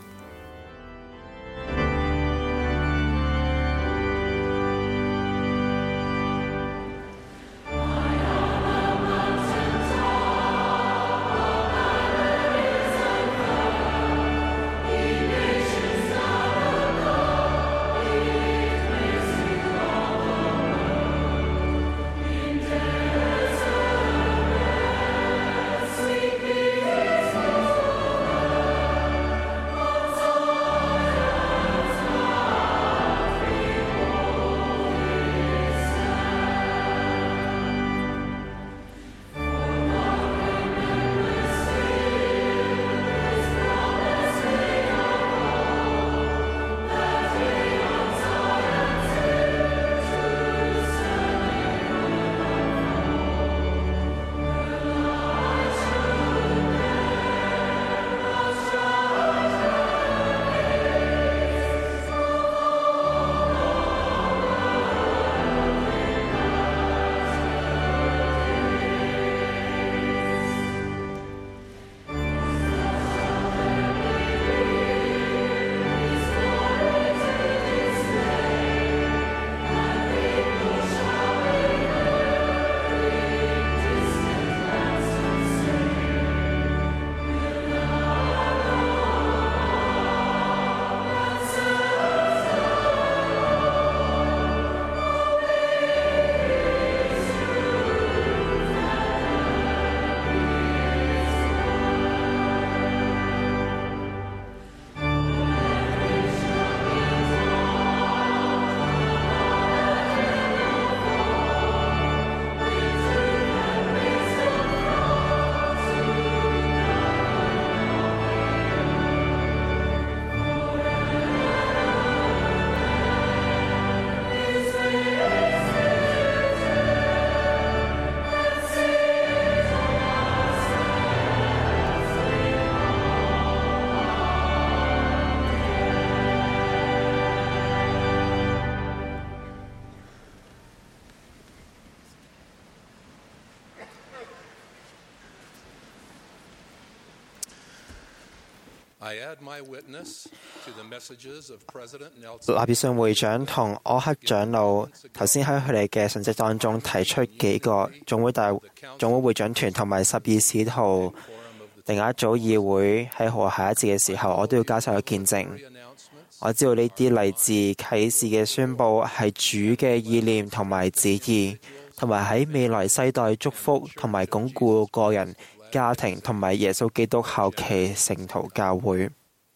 納爾遜會長同柯克長老頭先喺佢哋嘅信息當中提出幾個總會會長團同埋12使徒定額組議會喺何下一節嘅時候，我都要加上個見證。我知道呢啲嚟自啟示嘅宣佈係主嘅意念同埋旨意，同埋喺未來世代祝福同埋鞏固個人、家庭同埋耶穌基督後期聖徒教會。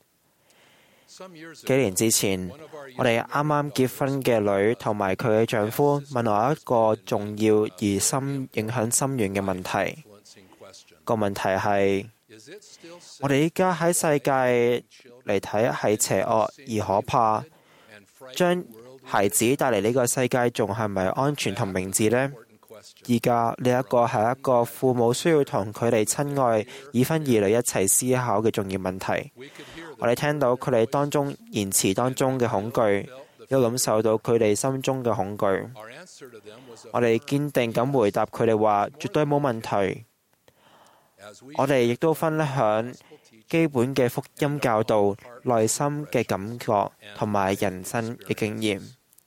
幾年之前，我哋啱啱結婚嘅女同埋佢嘅丈夫問我一個重要而影響深遠嘅問題。個問題係：我哋依家喺世界嚟睇係邪惡而可怕，將孩子帶嚟呢個世界仲係咪安全同明智呢？依家呢一個係一個父母需要同佢哋親愛已婚兒女一齊思考嘅重要問題。我哋聽到佢哋當中言辭當中嘅恐懼，又感受到佢哋心中嘅恐懼。我哋堅定咁回答佢哋話，絕對冇問題。我哋亦都分享基本嘅福音教導、內心嘅感覺同埋人生嘅經驗。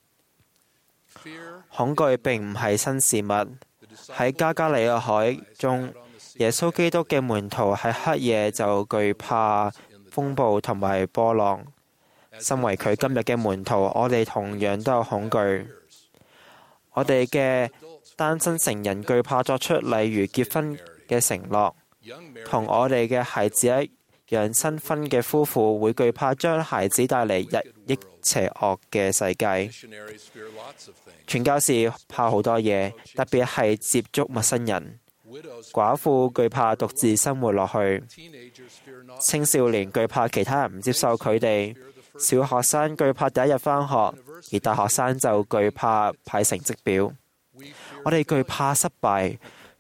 恐懼並唔係新事物。喺加加利亞海中，耶穌基督嘅門徒喺黑夜就懼怕風暴同埋波浪。身為佢今日嘅門徒，我哋同樣都有恐懼。我哋嘅單身成人懼怕作出例如結婚嘅承諾，同我哋嘅孩子嘅讓新婚嘅夫婦會懼怕將孩子帶嚟日益邪惡嘅世界。傳教士怕好多嘢，特別係接觸陌生人。寡婦懼怕獨自生活落去，青少年懼怕其他人唔接受佢哋，小學生懼怕第一日返學，而大學生就懼怕派成績表。我哋懼怕失敗，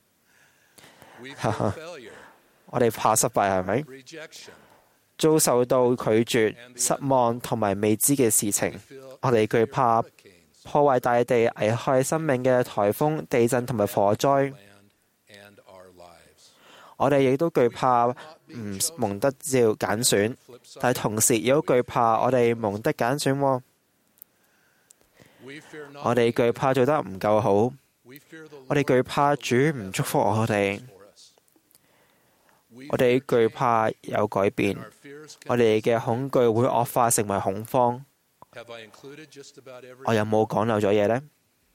我哋怕失敗係咪？遭受到拒絕、失望同埋未知嘅事情，我哋懼怕破壞大地、危害生命嘅颱風、地震同埋火災。我哋亦都懼怕唔蒙得照揀選，但係同時亦都懼怕我哋蒙得揀選喎。我哋懼怕做得唔夠好，我哋懼怕主唔祝福我哋，我哋懼怕有改變，我哋嘅恐懼會惡化成為恐慌。我有冇講漏咗嘢呢？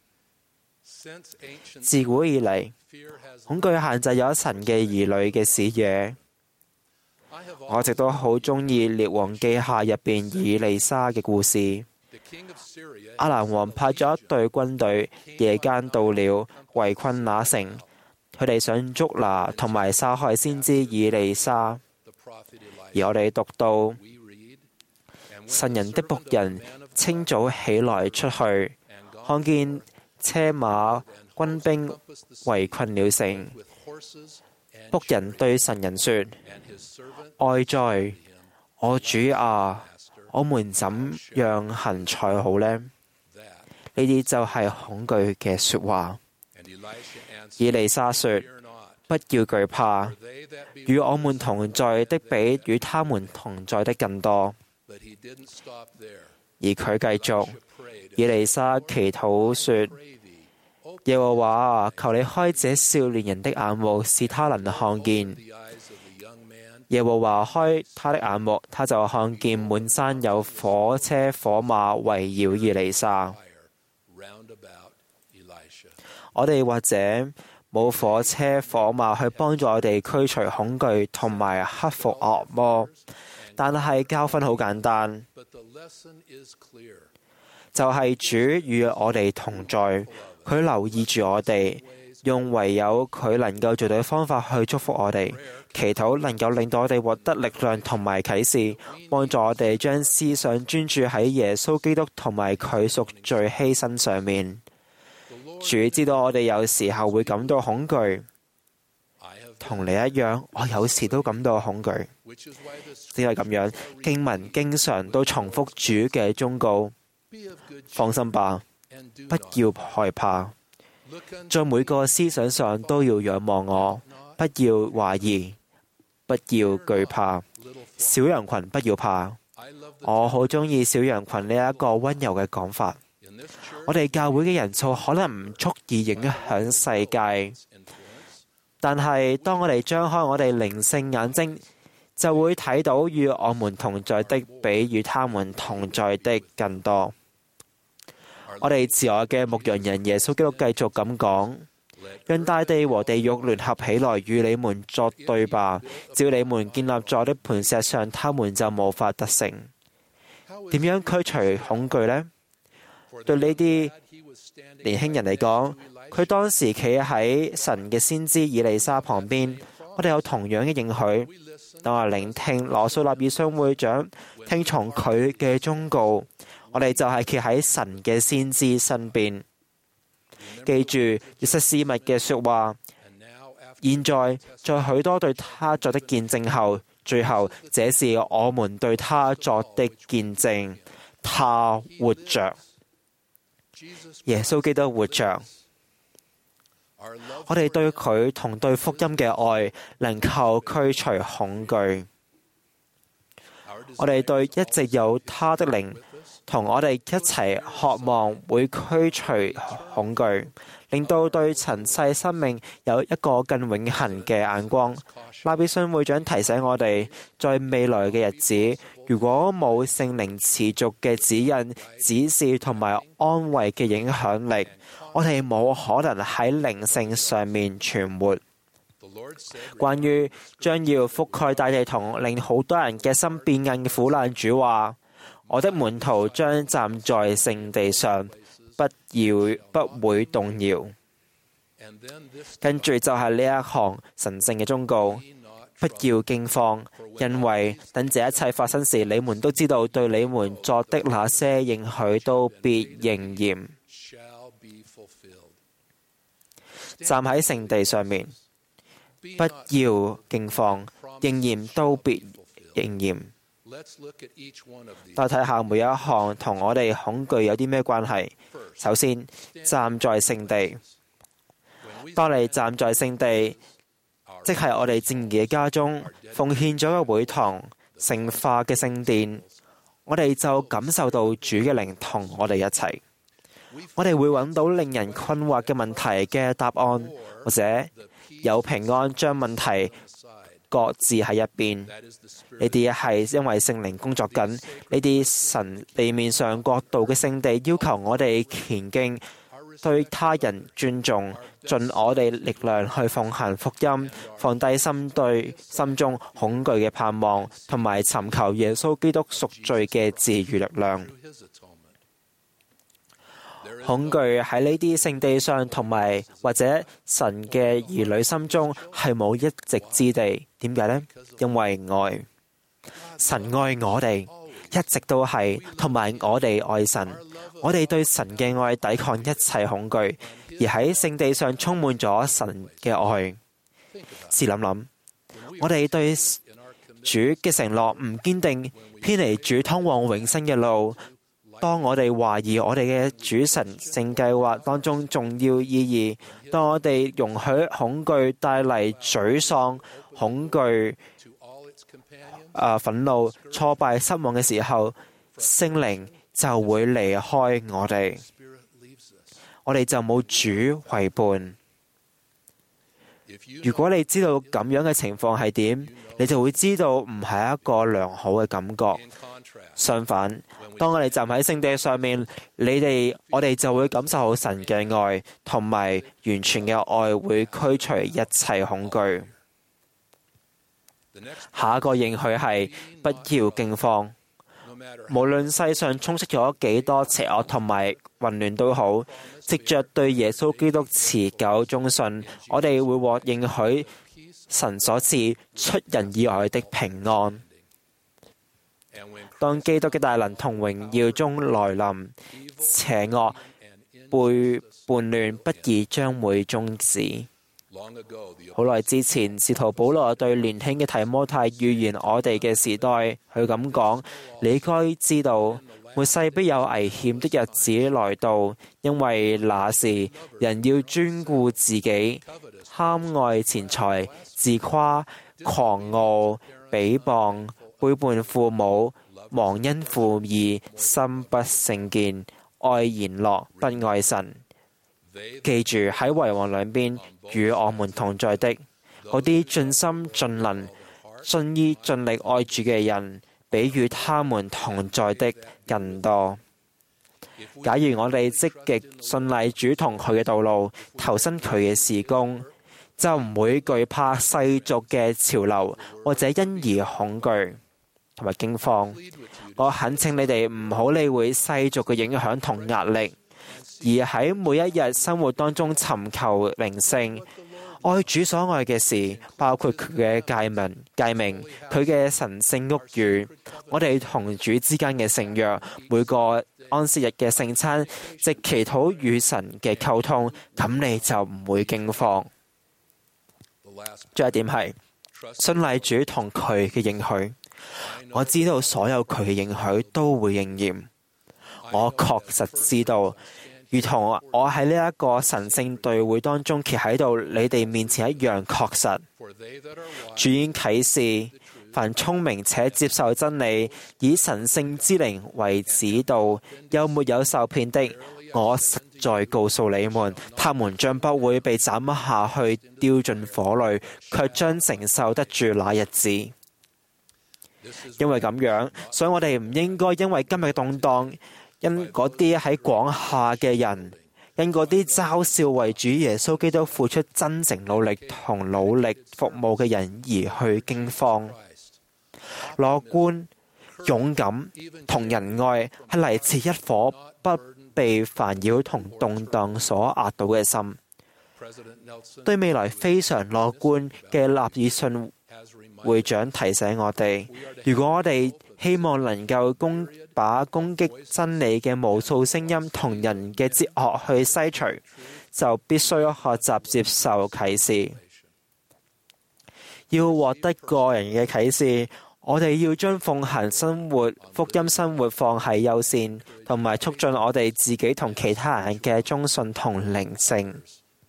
自古以嚟，恐懼限制咗神嘅兒女嘅視野。我一直都好鍾意《列王記下》入邊以利沙嘅故事。亞蘭王派咗一隊軍隊，夜間到了，圍困那城。佢哋想捉拿同埋殺害先知以利沙。而我哋讀到，神人的僕人清早起來出去，看見車馬軍兵圍困了城。僕人對神人說：哀哉，我主啊，我們怎樣行才好呢？呢啲就係恐懼嘅說話。以利沙說：不要懼怕，與我們同在的比與他們同在的更多。而佢繼續，以利沙祈禱說：耶和華啊，求你開這少年人的眼目，使他能看見。耶和華開他的眼目，他就看見滿山有火車火馬圍繞以利沙。我哋或者冇火車火馬去幫助我哋驅除恐懼同埋克服惡魔，但係教訓好簡單，就係主與我哋同在，佢留意住我哋，用唯有佢能夠做到嘅方法去祝福我哋。祈禱能夠令到我哋獲得力量同埋啟示，幫助我哋將思想專注喺耶穌基督同埋佢贖罪犧牲上面。主知道我哋有時候會感到恐懼，同你一樣，我有時都感到恐懼。只係咁樣，經文經常都重複主嘅忠告：放心吧，不要害怕，在每個思想上都要仰望我，不要懷疑，不要懼怕。小羊群不要怕，我好鍾意小羊群呢一個溫柔嘅講法。我哋教會嘅人數可能唔足以影響世界，但係當我哋張開我哋靈性眼睛，就會睇到與我們同在的比與他們同在的更多。我哋慈愛嘅牧羊人耶穌基督繼續咁講：讓大地和地獄聯合起來與你們作對吧，只要你們建立在的磐石上，他們就無法得勝。點樣驅除恐懼呢？對呢啲年輕人嚟講，佢當時企喺神嘅先知以利沙旁邊，我哋有同樣嘅應許。當我聆聽羅素納爾商會長聽從佢嘅忠告，我哋就係企喺神嘅先知身邊。記住約瑟斯密嘅說話，現在在許多對他作的見證後，最後這是我們對他作的見證，他活着。耶穌基督活着，我哋對佢同對福音嘅愛能夠驅除恐懼。我哋對一直有他的靈同我哋一齊渴望會驅除恐懼，令到對塵世生命有一個更永恆嘅眼光。拉比遜會長提醒我哋，在未來嘅日子，如果冇聖靈持續嘅指引、指示同埋安慰嘅影響力，我哋冇可能喺靈性上面存活。 關於將要覆蓋大地同令好多人嘅心變硬嘅苦難，主話：我的門徒將站在聖地上，不會動搖。跟住就係呢一項神聖嘅忠告：不要驚慌，因為等這一切發生時，你們都知道對你們作的那些應許都必應驗。站喺聖地上面，不要驚慌，應驗都必應驗。再睇下每一項同我哋恐懼有啲咩關係。首先，站在聖地。當你站在聖地，即係我哋正義嘅家中，奉獻咗嘅會堂，聖化嘅聖殿，我哋就感受到主嘅靈同我哋一齊。我哋會揾到令人困惑嘅問題嘅答案，或者有平安將問題擱置喺一邊。呢啲係因為聖靈工作緊，呢啲神地面上國度嘅聖地要求我哋虔敬，對他人尊重，盡我哋力量去奉行福音，放低心中恐懼嘅盼望，同埋尋求耶穌基督贖罪嘅治癒力量。恐懼喺呢啲聖地上，同埋或者神嘅兒女心中係冇一席之地。點解呢？因為愛，神愛我哋，一直都係，同埋我哋愛神。我哋對神嘅愛抵抗一切恐懼，而喺聖地上充滿咗神嘅愛。試諗諗，我哋對主嘅承諾唔堅定，偏離主通往永生嘅路。當我哋懷疑我哋嘅主神聖計劃當中重要意義，當我哋容許恐懼帶嚟沮喪、恐懼、憤怒、挫敗、失望嘅時候，聖靈就會離開我哋，我哋就冇主為伴。如果你知道咁樣嘅情況係點，你就會知道唔係一個良好嘅感覺。相反，當我哋站喺聖地上面，我哋就會感受到神嘅愛，同埋完全嘅愛會驅除一切恐懼。下一個應許係不要驚慌，無論世上充斥咗幾多邪惡同埋混亂都好，藉着對耶穌基督持久忠信，我哋會獲應許神所賜出人意外的平安。當基督嘅大能同榮耀中來臨，邪惡背叛亂不義將會終止。好耐之前，使徒保羅對年輕嘅提摩太預言我哋嘅時代，佢咁講：你該知道，末世必有危險的日子來到，因為那時人要專顧自己，貪愛錢財，自誇、狂傲、誹謗、背叛父母，忘恩負義，心不聖潔，愛言樂，不愛神。記住，喺為王兩邊與我們同在的嗰啲盡心盡能、盡意盡力愛主嘅人，比與他們同在的更多。假如我哋積極信賴主同佢嘅道路，投身佢嘅事工，就唔會懼怕世俗嘅潮流，或者因而恐懼同埋驚慌。我懇請你哋唔好理會世俗嘅影響同壓力，而喺每一日生活當中尋求靈性，愛主所愛嘅事，包括佢嘅誡命、佢嘅神聖屋宇，我哋同主之間嘅聖約，每個安息日嘅聖餐，藉祈禱與神嘅溝通，咁你就唔會驚慌。最後一點係信賴主同佢嘅應許，我知道所有佢嘅應許都會應驗。我確實知道，如同我喺呢一個神聖聚會當中企喺度你哋面前一樣確實。主已經啟示，凡聰明且接受真理，以神聖之靈為指導，又沒有受騙的，我實在告訴你們，他們將不會被斬下去丟進火裏，卻將承受得住那日子。因為咁樣，所以我哋唔應該因為今日嘅動盪，因嗰啲喺廣廈嘅人因嗰啲嘲笑為主耶穌基督付出真誠努力同努力服務嘅人而去驚慌。樂觀、勇敢同仁愛係嚟自一顆不被煩擾同動盪所壓倒嘅心。對未來非常樂觀嘅納爾遜會長提醒我哋，如果我哋希望能夠把攻擊真理嘅無數聲音同人嘅哲學去篩除，就必須學習接受啟示。要獲得個人嘅啟示，我哋要將奉行福音生活放喺優先，同埋促進我哋自己同其他人嘅忠信同靈性。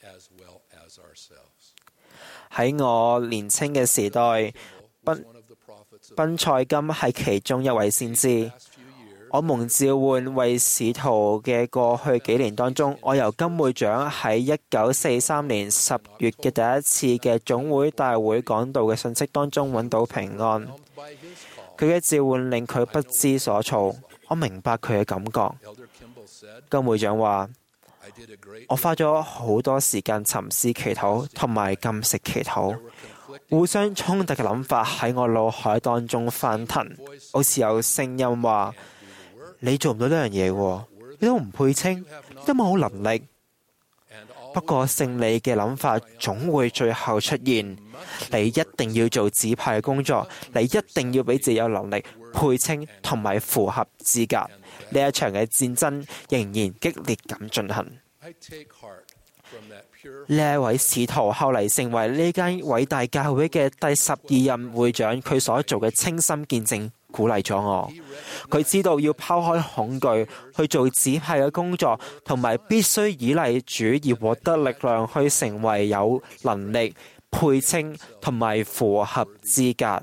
喺我年青嘅時代，賓賽金係其中一位先知。我蒙召喚為使徒嘅過去幾年當中，我由金會長喺1943年10月嘅第一次嘅總會大會講道嘅信息當中揾到平安。佢嘅召喚令佢不知所措，我明白佢嘅感覺。金會長話：我花咗好多時間沉思祈禱同埋禁食祈禱，互相衝突嘅諗法喺我腦海當中翻騰，好似有聲音話：你做唔到呢樣嘢喎，你都唔配稱，你都冇好能力。不過勝利嘅諗法總會最後出現，你一定要做指派嘅工作，你一定要俾自己有能力配稱同埋符合資格。呢一場嘅戰爭仍然激烈咁進行。呢一位使徒後嚟成為呢間偉大教會嘅第12任會長，佢所做嘅清心見證鼓勵咗我。佢知道要拋開恐懼去做指派嘅工作，同埋必須依賴主而獲得力量去成為有能力配稱同埋符合資格。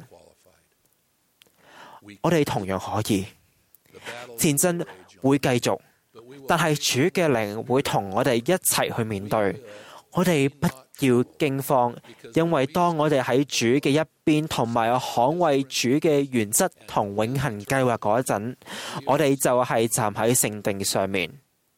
我哋同樣可以。戰爭會繼續，但係主嘅靈會同我哋一齊去面對。我哋不要驚慌，因為當我哋喺主嘅一邊，同埋捍衛主嘅原則同永恆計劃嗰陣，我哋就係站喺聖定上面。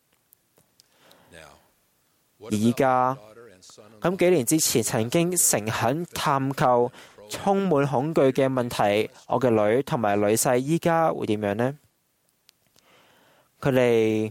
而家咁幾年之前曾經誠懇探究充滿恐懼嘅問題，我嘅女同埋女婿依家會點樣呢？佢哋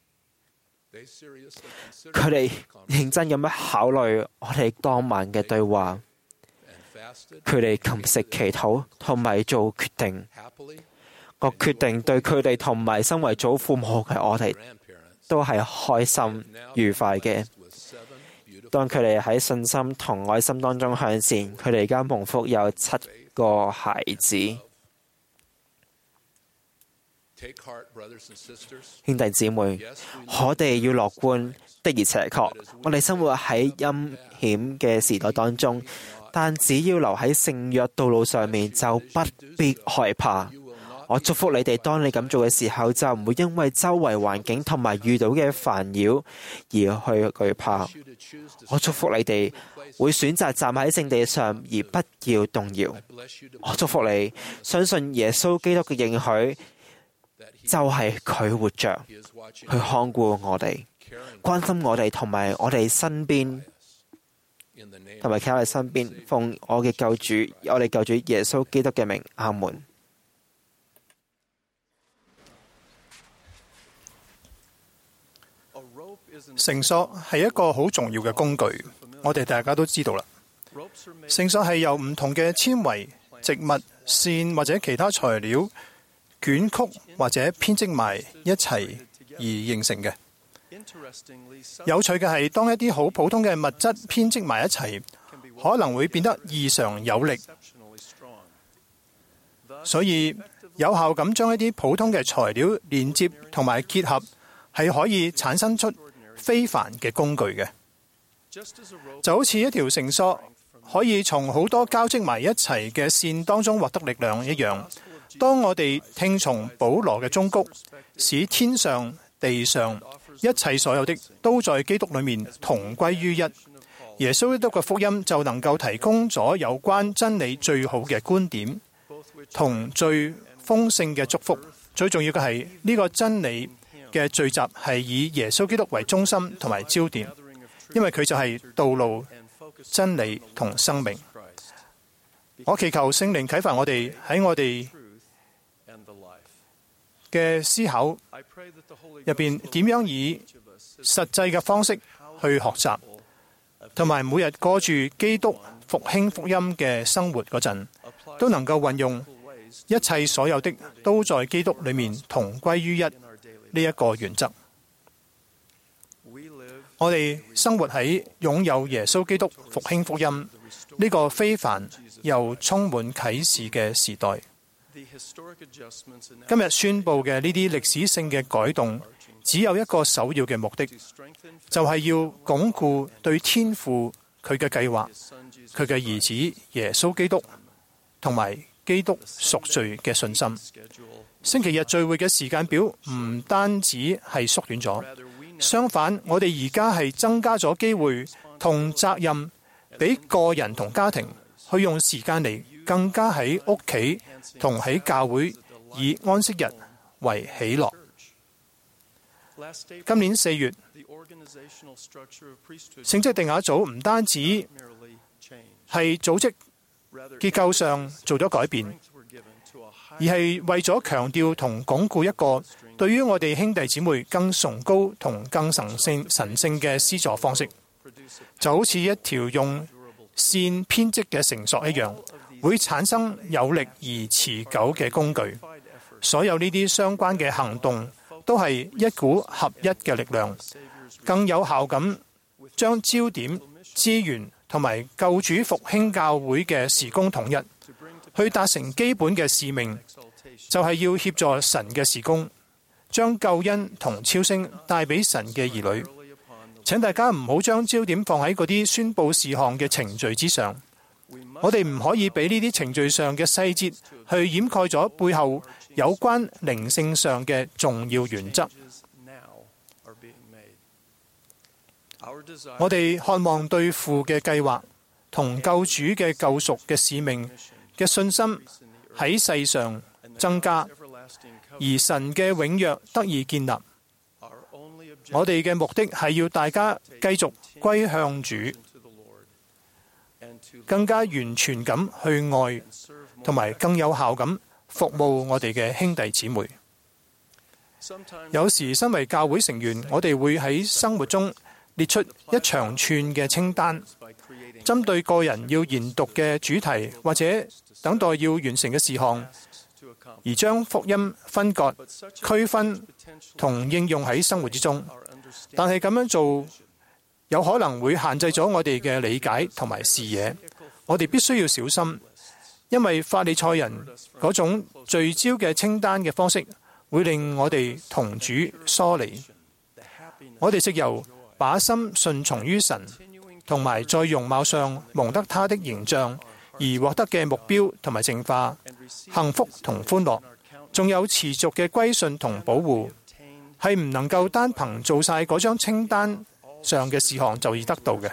認真咁樣考慮我哋當晚嘅對話，佢哋禁食祈禱同埋做決定。個決定對佢哋同埋身為祖父母嘅我哋都係開心愉快嘅。當佢哋喺信心同愛心當中向前，佢哋而家蒙福有7個孩子。兄弟姊妹，我哋要樂觀，的而且確，我哋生活喺陰險嘅時代當中，但只要留喺聖約道路上面，就不必害怕。我祝福你哋，當你咁做嘅時候，就唔會因為周圍環境同埋遇到嘅煩擾而去懼怕。我祝福你哋會選擇站喺聖地上而不要動搖。我祝福你，相信耶穌基督嘅應許就係佢活着，去看顧我哋，關心我哋同埋我哋身邊，同埋企喺我哋身邊。奉我嘅救主，我哋救主耶穌基督嘅名，阿門。 繩索係一個好重要嘅工具，我哋大家都知道啦。繩索係由唔同嘅纖維、植物、線或者其他材料捲曲或者編織埋一齊而形成嘅。有趣嘅係，當一啲好普通嘅物質編織埋一齊，可能會變得異常有力。所以有效咁將一啲普通嘅材料連接同埋結合，係可以產生出非凡嘅工具嘅。就好似一條繩索可以從好多交織埋一齊嘅線當中獲得力量一樣。當我哋聽從保羅嘅忠告，使天上地上一切所有的都在基督裏面同歸於一，耶穌基督嘅福音就能夠提供咗有關真理最好嘅觀點同最豐盛嘅祝福。最重要嘅係呢個真理嘅嘅聚集係以耶穌基督為中心同埋焦點，因為佢就係道路、真理同生命。我祈求聖靈啟發我哋喺我哋嘅思考入邊點樣以實際嘅方式去學習，同埋每日過住基督復興福音嘅生活嗰陣，都能夠運用一切所有的都在基督裏面同歸於一呢一個原則。我哋生活喺擁有耶穌基督復興福音呢個非凡又充滿啟示嘅時代。今日宣佈嘅呢啲歷史性嘅改動，只有一個首要嘅目的，就係要鞏固對天父佢嘅計劃、佢嘅兒子耶穌基督同埋基督贖罪嘅信心。星期日聚會嘅時間表唔單止係縮短咗，相反，我哋而家係增加咗機會同責任，俾個人同家庭去用時間嚟更加喺屋企同喺教會以安息日為喜樂。今年4月，聖職定額組唔單止係組織結構上做咗改變，而係為咗強調同鞏固一個對於我哋兄弟姊妹更崇高同更神聖嘅施助方式，就好似一條用線編織嘅繩索一樣，會產生有力而持久嘅工具。所有呢啲相關嘅行動都係一股合一嘅力量，更有效咁將焦點、資源同埋救主復興教會嘅事工統一，去達成基本嘅使命，就係要協助神嘅事工，將救恩同超升帶俾神嘅兒女。請大家唔好將焦點放喺嗰啲宣佈事項嘅程序之上，我哋唔可以俾呢啲程序上嘅細節去掩蓋咗背後有關靈性上嘅重要原則。我哋渴望對父嘅計劃同救主嘅救贖嘅使命嘅信心喺世上增加，而神嘅永約得以建立。我哋嘅目的係要大家繼續歸向主，更加完全咁去愛，同埋更有效咁服務我哋嘅兄弟姊妹。有時身為教會成員，我哋會喺生活中列出一長串嘅清單，針對個人要研讀嘅主題或者等待要完成嘅事項，而將福音分割、區分同應用喺生活之中。但係咁樣做有可能會限制咗我哋嘅理解同埋視野。我哋必須要小心，因為法利賽人嗰種聚焦嘅清單嘅方式會令我哋同主疏離。我哋藉由把心順從於神，同埋在容貌上蒙得他的形象而獲得嘅目標同埋淨化、幸福同歡樂，仲有持續嘅歸順同保護，係唔能夠單憑做晒嗰張清單上嘅事項就已得到嘅。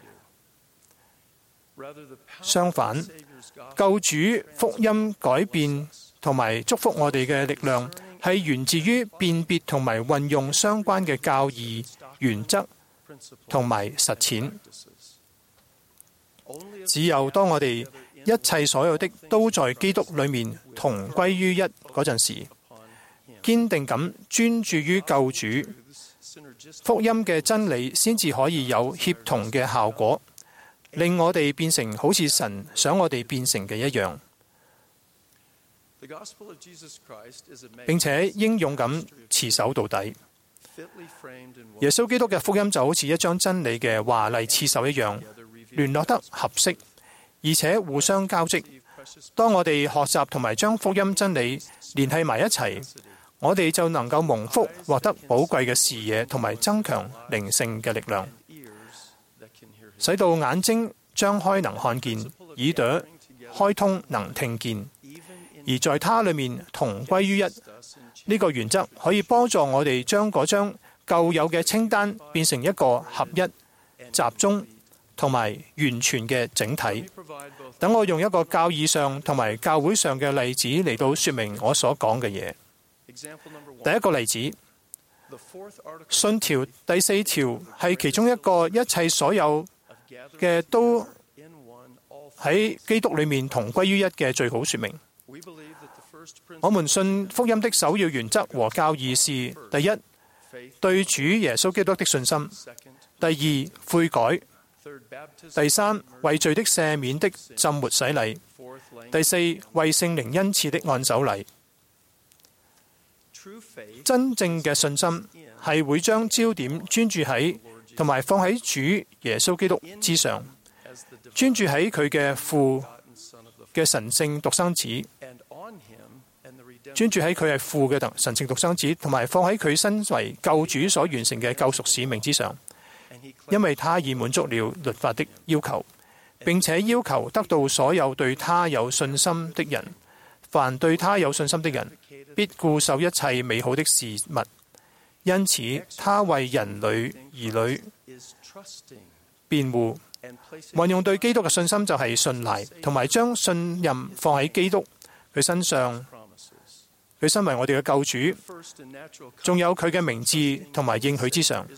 相反，救主福音改變同埋祝福我哋嘅力量，係源自於辨別同埋運用相關嘅教義、原則同埋實踐。只有當我哋一切所有的都在基督裏面同歸於一嗰陣時，堅定咁專注於救主福音嘅真理，先至可以有協同嘅效果，令我哋變成好似神想我哋變成嘅一樣，並且英勇咁持守到底。耶穌基督嘅福音就好似一張真理嘅華麗刺繡一樣，聯絡得合適，而且互相交織。當我哋學習同埋將福音真理聯繫埋一齊，我哋就能夠蒙福，獲得寶貴嘅視野同埋增強靈性嘅力量，使到眼睛張開能看見，耳朵開通能聽見，而在它裏面同歸於一。呢個原則可以幫助我哋將嗰張舊有嘅清單變成一個合一、集中同埋完全嘅整體。等我用一個教義上同埋教會上嘅例子嚟到說明我所講嘅嘢。第一個例子， 信條第4條係其中一個一切所有嘅都喺基督裏面同歸於一嘅最好說明。我們信福音的首要原則和教義是：第一，對主耶穌基督的信心；第二，悔改；第三，為罪的赦免的浸沒洗禮；第四，為聖靈恩賜的按手禮。真正嘅信心係會將焦點專注喺同埋放喺主耶穌基督之上，專注喺佢嘅父嘅神聖獨生子，專注喺佢係父嘅神聖獨生子，同埋放喺佢身為救主所完成嘅救贖使命之上，因為他已滿足了律法的要求，並且要求得到所有對他有信心的人。凡對他有信心的人，必固守一切美好的事物。因此，他為人類兒女辯護。運用對基督嘅信心就係信賴，同埋將信任放喺基督佢身上。佢身為我哋嘅救主，仲有佢嘅名字同埋應許之上。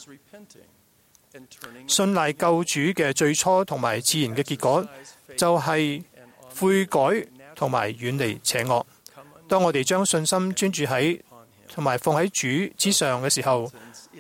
信賴救主嘅最初同埋自然嘅結果，就係悔改同埋遠離邪惡。當我哋將信心專注喺同埋放喺主之上嘅時候，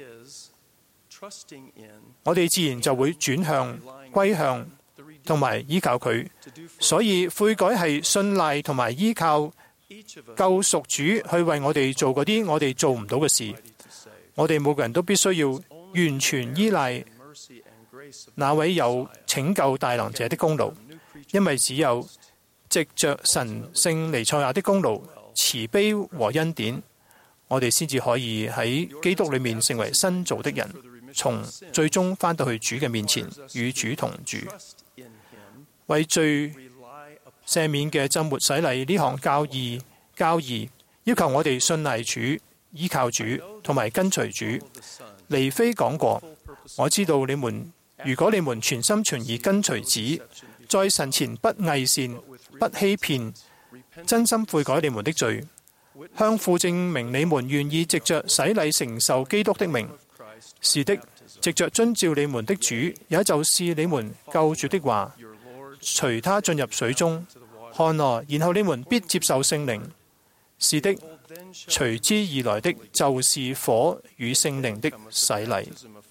我哋自然就會轉向、歸向同埋依靠佢。所以悔改係信賴同埋依靠救贖主去為我哋做嗰啲我哋做唔到嘅事。我哋每個人都必須要完全依賴那位有拯救大能者的功勞，因為只有藉着神聖彌賽亞的功勞、慈悲和恩典，我哋先至可以喺基督裏面成為新造的人，從最終返到去主嘅面前，與主同住。為罪赦免嘅浸沒洗禮呢項教義，要求我哋信賴主、依靠主同埋跟隨主。尼非講過：我知道你們，如果你們全心全意跟隨子，在神前不偽善、不欺騙，真心悔改你們的罪，向父證明你們願意藉着洗禮承受基督的名。是的，藉着遵照你們的主，也就是你們救主的話，隨他進入水中，看來，然後你們必接受聖靈。是的，隨之而來的就是火與聖靈的洗禮。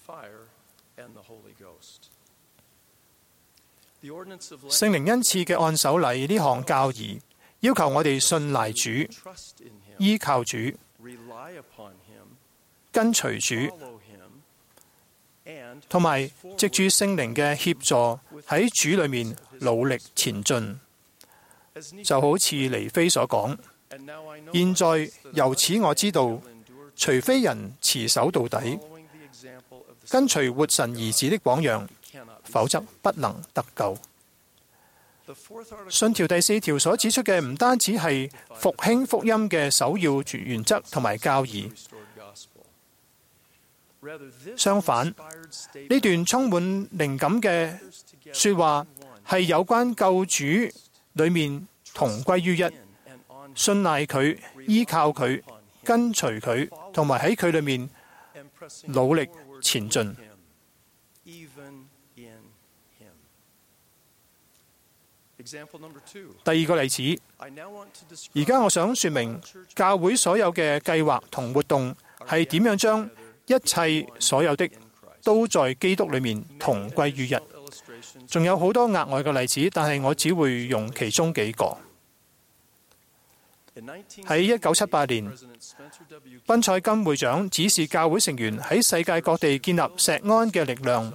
聖靈恩賜嘅按手禮呢項教義，要求我哋信賴主、依靠主、跟隨主，同埋藉住聖靈嘅協助喺主裏面努力前進。就好似尼非所講：現在由此我知道，除非人持守到底，跟隨活神兒子的榜樣，否則不能得救。信條第4條所指出嘅唔單止係復興福音嘅首要原則同埋教義，相反，呢段充滿靈感嘅說話係有關救主裏面同歸於一，信賴佢、依靠佢、跟隨佢，同埋喺佢裏面努力前進。第二個例子，而家我想說明教會所有嘅計劃同活動係點樣將一切所有的都在基督裏面同歸於一。仲有好多額外嘅例子，但係我只會用其中幾個。喺1978年，賓塞金會長指示教會成員喺世界各地建立錫安嘅力量。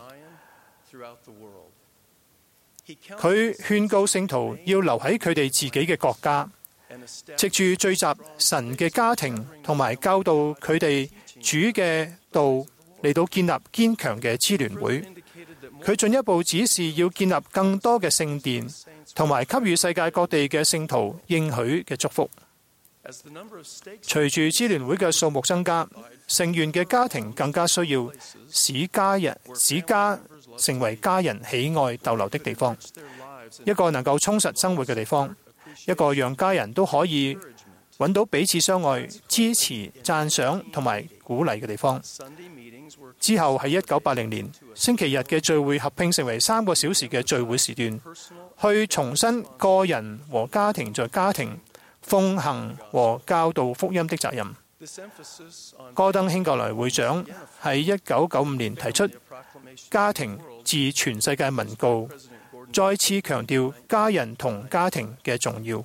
佢勸告聖徒要留喺佢哋自己嘅國家，藉住聚集神嘅家庭同埋教導佢哋主嘅道嚟到建立堅強嘅支聯會。佢進一步指示要建立更多嘅聖殿，同埋給予世界各地嘅聖徒應許嘅祝福。隨住支聯會嘅數目增加，成員嘅家庭更加需要使家成為家人喜愛逗留的地方，一個能夠充實生活嘅地方，一個讓家人都可以揾到彼此相愛、支持、讚賞同埋鼓勵嘅地方。之後喺1980年，星期日嘅聚會合併成為3個小時嘅聚會時段，去重申個人和家庭在家庭奉行和教導福音的責任。戈登興格萊會長喺1995年提出家庭致全世界文告，再次強調家人同家庭嘅重要。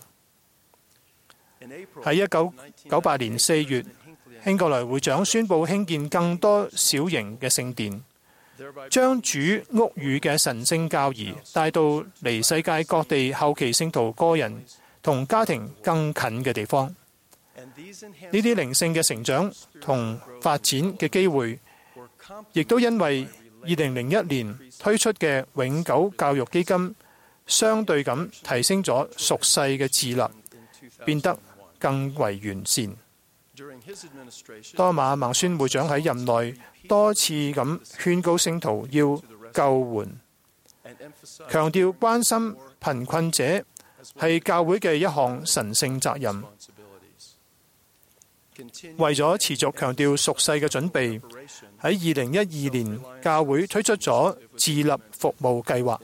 喺1998年4月，興格萊會長宣布興建更多小型嘅聖殿，將主屋宇嘅神聖教義帶到離世界各地後期聖徒個人同家庭更近嘅地方。呢啲靈性嘅成長同發展嘅機會，亦都因為2001年推出嘅永久教育基金，相對咁提升咗屬世嘅自立，變得更為完善。多馬孟孫會長喺任內多次咁勸告聖徒要救援，強調關心貧困者係教會嘅一項神聖責任。為咗持續強調屬世嘅準備，喺2012年教會推出咗自立服務計劃。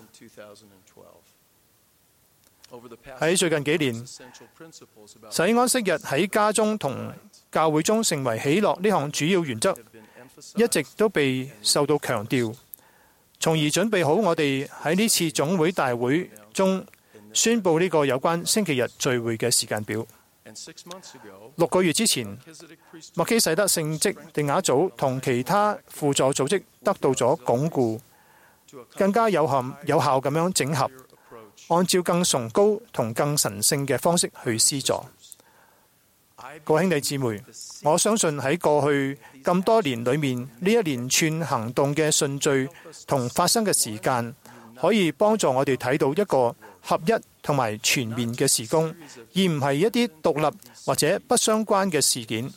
喺最近幾年，使安息日喺家中同教會中成為喜樂呢項主要原則，一直都被受到強調，從而準備好我哋喺呢次總會大會中宣佈呢個有關星期日聚會嘅時間表。6個月之前，麥基洗德聖職定雅組同其他輔助組織得到咗鞏固，更加有效咁樣整合，按照更崇高同更神聖嘅方式去施助。各位兄弟姊妹，我相信喺過去咁多年裏面，呢一連串行動嘅順序同發生嘅時間，可以幫助我哋睇到一個合一同埋全面嘅事工，而唔係一啲獨立或者不相關嘅事件。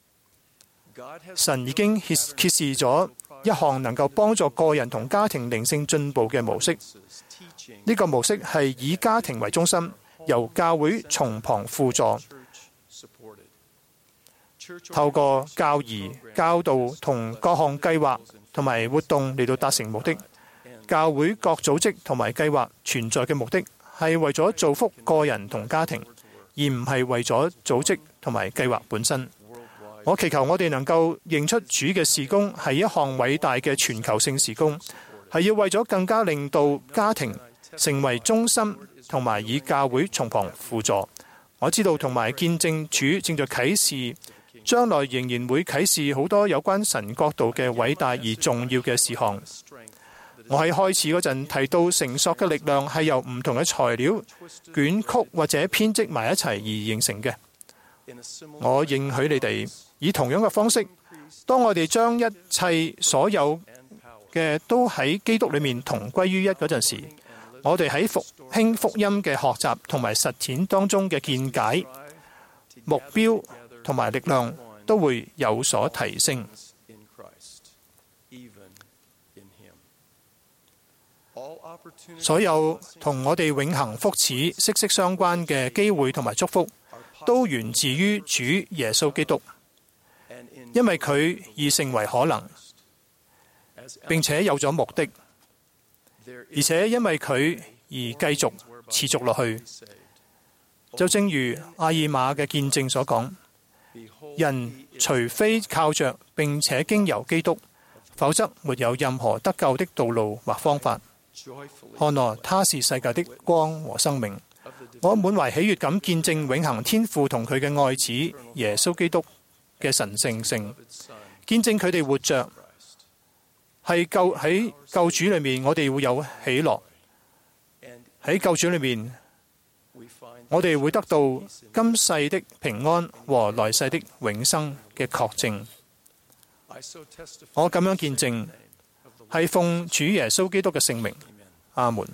神已經揭示咗一項能夠幫助個人同家庭靈性進步嘅模式。呢個模式係以家庭為中心，由教會從旁輔助，透過教義、教導同各項計劃同埋活動嚟到達成目的。教會各組織同埋計劃存在嘅目的係為咗造福個人同家庭，而唔係為咗組織同埋計劃本身。我祈求我哋能夠認出主嘅事工係一項偉大嘅全球性事工，係要為咗更加令到家庭成為中心，同埋以教會從旁輔助。我知道同埋見證主正在啟示，將來仍然會啟示好多有關神國度嘅偉大而重要嘅事項。我喺開始嗰陣提到繩索嘅力量係由唔同嘅材料捲曲或者編織埋一齊而形成嘅。我應許你哋以同樣嘅方式，當我哋將一切所有嘅都喺基督裏面同歸於一嗰陣時，我哋喺復興福音嘅學習同埋實踐當中嘅見解、目標同埋力量都會有所提升。所有同我哋永恆福祉息息相關嘅機會同埋祝福，都源自於主耶穌基督，因為佢已成為可能，並且有咗目的，而且因為佢而繼續持續落去。就正如阿爾瑪嘅見證所講，人除非靠着並且經由基督，否則沒有任何得救的道路或方法。看來他是世界的光和生命。我滿懷喜悅咁見證永恆天父同佢嘅愛子耶穌基督嘅神聖性，見證佢哋活着，喺救主裏面，我哋會有喜樂。喺救主裏面，我哋會得到今世的平安和來世的永生嘅確證。我咁樣見證，係奉主耶穌基督嘅聖名，阿門。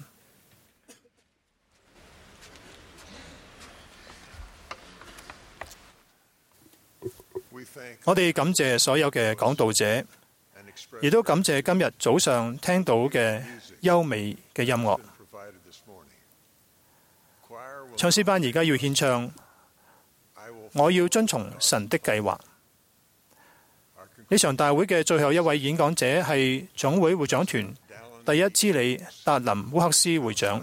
我哋感謝所有嘅講道者，亦都感謝今日早上聽到嘅優美嘅音樂。唱詩班而家要獻唱我要遵從神的計劃。呢場大會嘅最後一位演講者係總會會長團第一支理達林烏克斯會長。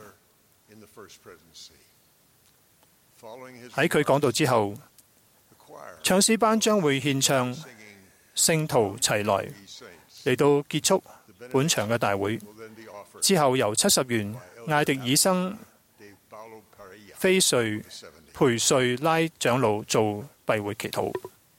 喺佢講道之後，唱詩班將會獻唱《聖徒齊來》嚟到結束本場嘅大會。之後由70元艾迪爾生菲瑞培瑞拉長老做閉會祈禱。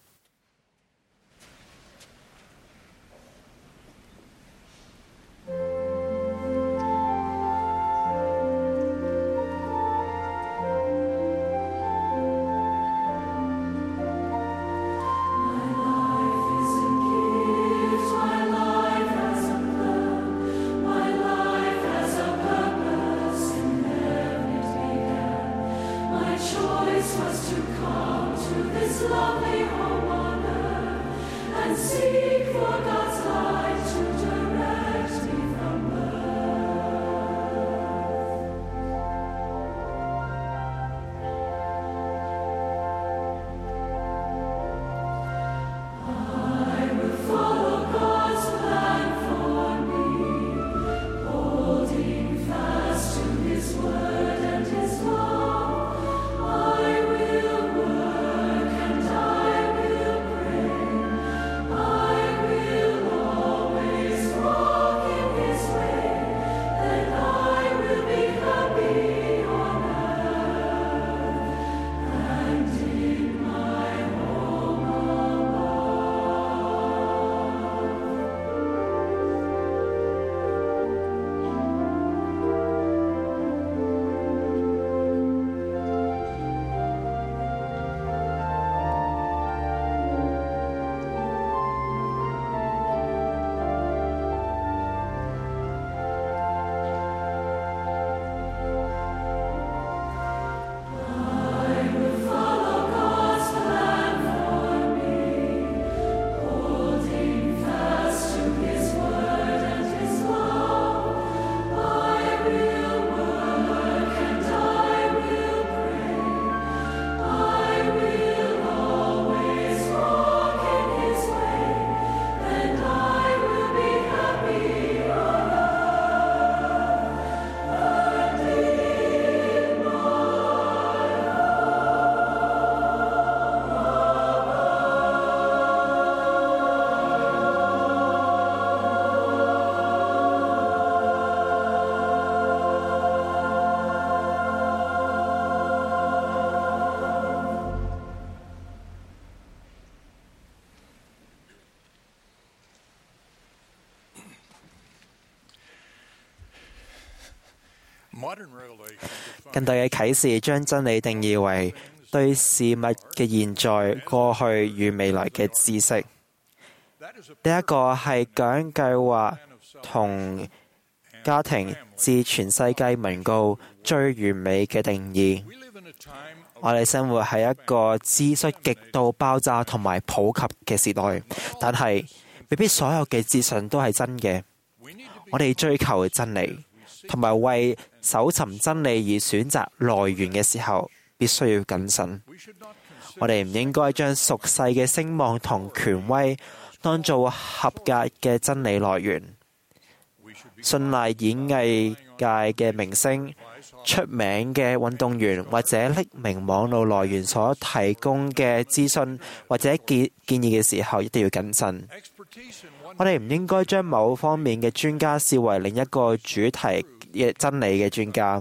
近代嘅啟示將真理定義為對事物嘅現在、過去與未來嘅知識。呢一個係講計劃同家庭至全世界文告最完美嘅定義。我哋生活喺一個資訊極度爆炸同埋普及嘅時代，但係未必所有嘅資訊都係真嘅。我哋追求真理，同埋為搜尋真理而選擇來源嘅時候，必須要謹慎。我哋唔應該將俗世嘅聲望同權威當做合格嘅真理來源。信賴演藝界嘅明星、出名嘅運動員或者匿名網絡來源所提供嘅資訊或者建議嘅時候，一定要謹慎。我哋唔應該將某方面嘅專家視為另一個主題嘅真理嘅專家。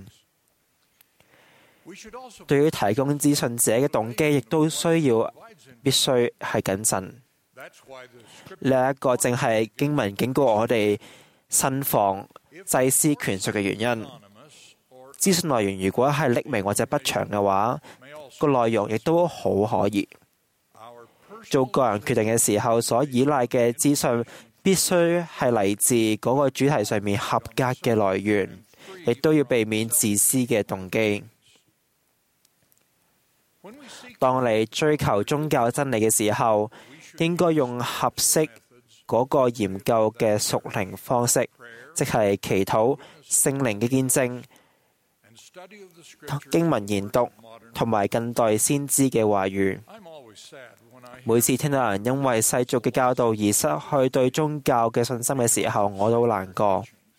對於提供資訊者嘅動機，亦都必須係謹慎。呢一個正係經文警告我哋慎防祭司權術嘅原因。資訊來源如果係匿名或者不詳嘅話，個內容亦都好可疑。做個人決定嘅時候，所依賴嘅資訊必須係嚟自嗰個主題上面合格嘅來源，亦都要避免自私嘅動機。當你追求宗教真理嘅時候，應該用合適嗰個研究嘅屬靈方式，即係祈禱、聖靈嘅見證經文研讀同埋近代先知嘅話語。每次聽到人因為世俗嘅教導而失去對宗教嘅信心嘅時候，我都好難過。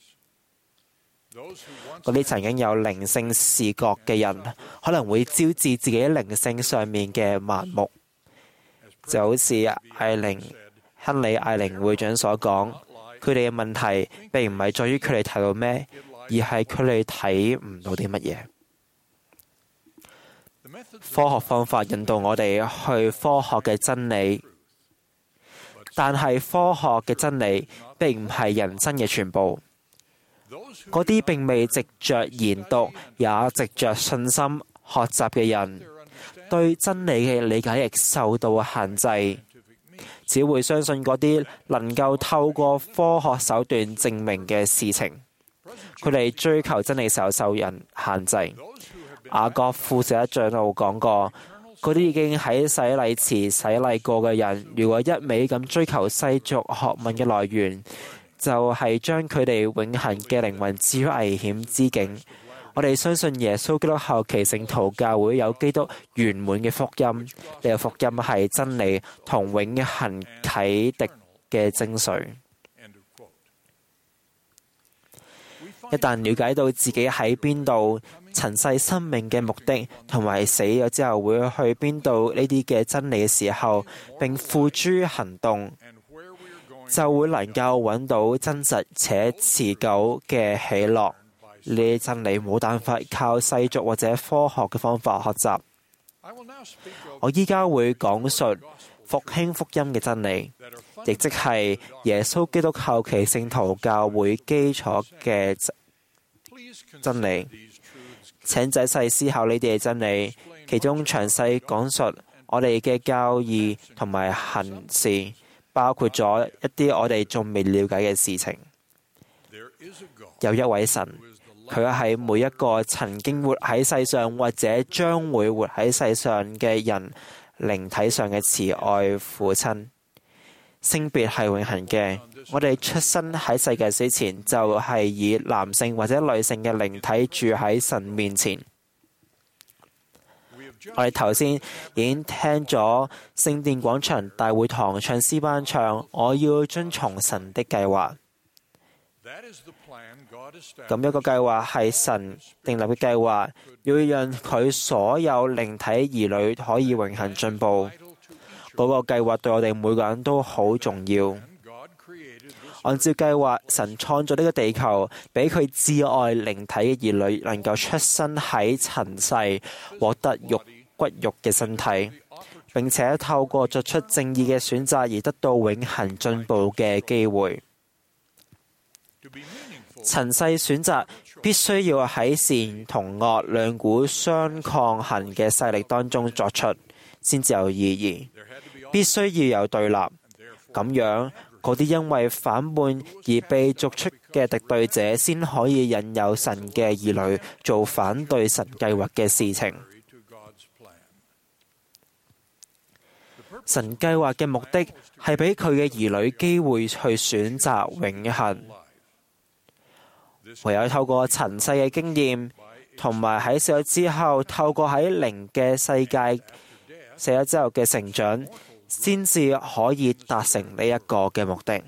嗰啲曾經有靈性視覺嘅人，可能會招致自己靈性上面嘅盲目，就好似亨利艾靈會長所講，佢哋嘅問題並唔係在於佢哋睇到咩，而係佢哋睇唔到啲乜嘢。科學方法引導我哋去科學嘅真理，但係科學嘅真理並唔係人生嘅全部。嗰啲並未藉着研讀，也藉着信心學習嘅人，對真理嘅理解亦受到限制，只會相信嗰啲能夠透過科學手段證明嘅事情。佢哋追求真理時候受人限制。雅各富士一長老講過，嗰啲已經喺洗禮池洗禮過嘅人，如果一味咁追求世俗學問嘅來源，就係將佢哋永恆嘅靈魂置於危險之境。我哋相信耶穌基督後期聖徒教會有基督圓滿嘅福音，呢個福音係真理同永恆啟迪嘅精髓。一旦了解到自己喺邊度，塵世生命嘅目的，同埋死咗之後會去邊度呢啲嘅真理嘅時候，並付諸行動，就會能夠揾到真實且持久嘅喜樂。呢啲真理冇辦法靠世俗或者科學嘅方法學習。我依家會講述復興福音嘅真理，亦即係耶穌基督後期聖徒教會基礎嘅真理。請仔細思考呢啲嘅真理，其中詳細講述我哋嘅教義同埋行事，包括咗一啲我哋仲未了解嘅事情。有一位神，佢係每一個曾經活喺世上或者將會活喺世上嘅人靈體上嘅慈愛父親。性別係永恆嘅，我哋出生喺世界之前就係以男性或者女性嘅靈體住喺神面前。我哋頭先已經聽咗聖殿廣場大會堂唱詩班唱，我要遵從神的計劃。咁一個計劃係神訂立嘅計劃，要讓佢所有靈體兒女可以永恆進步。嗰個計劃對我哋每個人都好重要。按照計劃，神創造呢個地球，俾佢至愛靈體嘅兒女能夠出生喺塵世，獲得骨肉嘅身體，並且透過作出正義嘅選擇而得到永恆進步嘅機會。塵世選擇必須要喺善同惡兩股相抗衡嘅勢力當中作出，先至有意義。必須要有對立，咁樣嗰啲因為反叛而被逐出嘅敵對者，先可以引誘神嘅兒女做反對神計劃嘅事情。神計劃嘅目的係俾佢嘅兒女機會去選擇永恆。唯有透過塵世嘅經驗，同埋喺死咗之後透過喺靈嘅世界死咗之後嘅成長，先至可以達成呢一個嘅目的。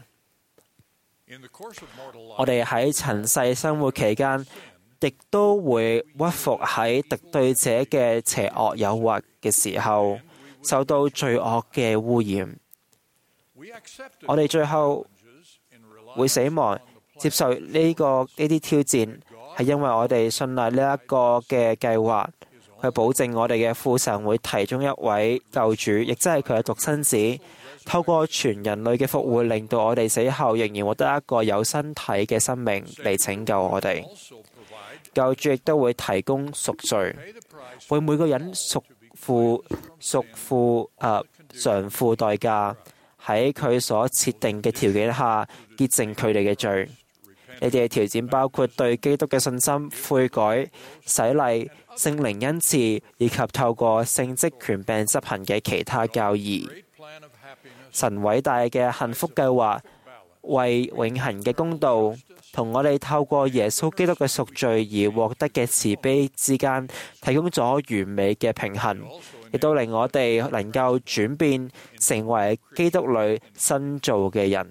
我哋喺塵世生活期間，亦都會屈服喺敵對者嘅邪惡誘惑嘅時候，受到罪惡嘅污染。我哋最後會死亡，接受呢啲挑戰，係因為我哋信賴呢一個嘅計劃。佢保證我哋嘅父神會提供一位救主，亦即係佢嘅獨生子，透過全人類嘅復活，令到我哋死後仍然獲得一個有身體嘅生命嚟拯救我哋。救主亦都會提供贖罪，為每個人償付代價，喺佢所設定嘅條件下潔淨佢哋嘅罪。你哋嘅條件包括對基督嘅信心、悔改、洗禮、聖靈恩賜，以及透過聖職權柄執行嘅其他教義。神偉大嘅幸福計劃為永恆嘅公道同我哋透過耶穌基督嘅贖罪而獲得嘅慈悲之間提供咗完美嘅平衡，亦都令我哋能夠轉變成為基督裏新造嘅人。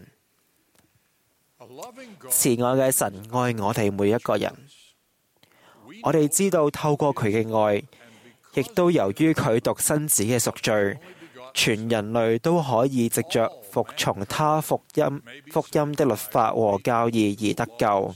慈愛嘅神愛我哋每一個人，我哋知道透過佢嘅愛，亦都由於佢獨生子嘅贖罪，全人類都可以藉着服從他福音的律法和教義而得救。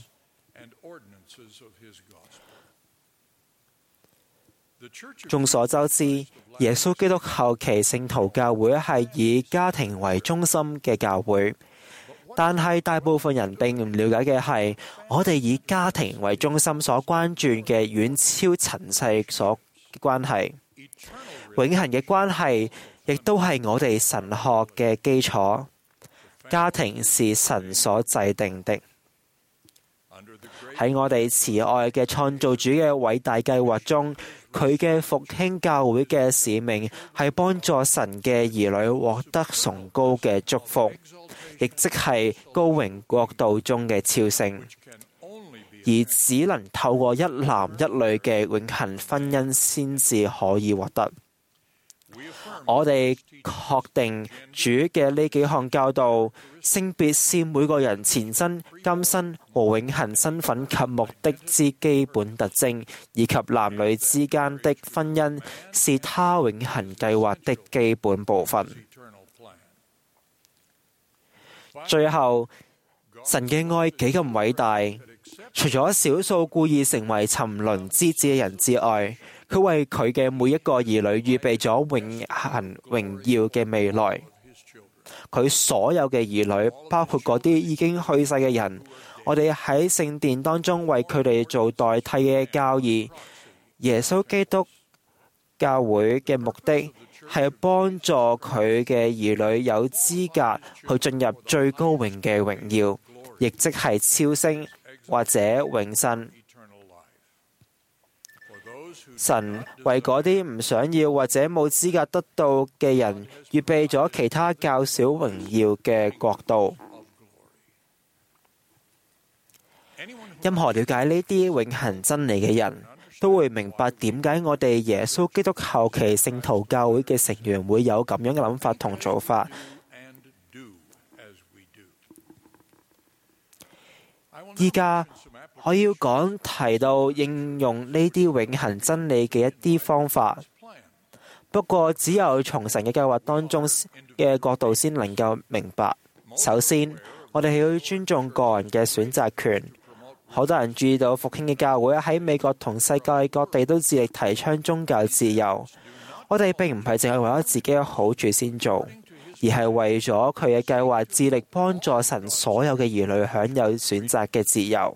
眾所周知，耶穌基督後期聖徒教會係以家庭為中心嘅教會，但係大部分人並唔了解嘅係，我哋以家庭為中心所關注嘅遠超塵世所關係，永恆嘅關係，亦都係我哋神學嘅基礎。家庭是神所制定的。喺我哋慈愛嘅創造主嘅偉大計劃中，佢嘅復興教會嘅使命係幫助神嘅兒女獲得崇高嘅祝福，亦即係高榮國度中嘅超升，而只能透過一男一女嘅永恆婚姻先至可以獲得。我哋確定主嘅呢幾項教導，性別是每個人前生、今生和永恆身份及目的之基本特徵，以及男女之間的婚姻是他永恆計劃的基本部分。最後，神嘅愛幾咁偉大，除咗少數故意成為沉淪之子嘅人之外，佢為佢嘅每一個兒女預備咗永恆榮耀嘅未來。佢所有嘅兒女，包括嗰啲已經去世嘅人，我哋喺聖殿當中為佢哋做代替嘅教義。耶穌基督教會嘅目的係幫助佢嘅兒女有資格去進入最高榮嘅榮耀，亦即係超升或者永生。神為嗰啲唔想要或者冇資格得到嘅人，預備咗其他較少榮耀嘅國度。任何了解呢啲永恆真理嘅人，都會明白點解我哋耶穌基督後期聖徒教會嘅成員會有咁樣嘅諗法同做法。依家我要講提到應用呢啲永恆真理嘅一啲方法，不過只有從神嘅計劃當中嘅角度先能夠明白。首先，我哋係要尊重個人嘅選擇權。好多人注意到復興嘅教會喺美國同世界各地都致力提倡宗教自由。我哋並唔係淨係為咗自己嘅好處先做，而係為咗佢嘅計劃致力幫助神所有嘅兒女享有選擇嘅自由。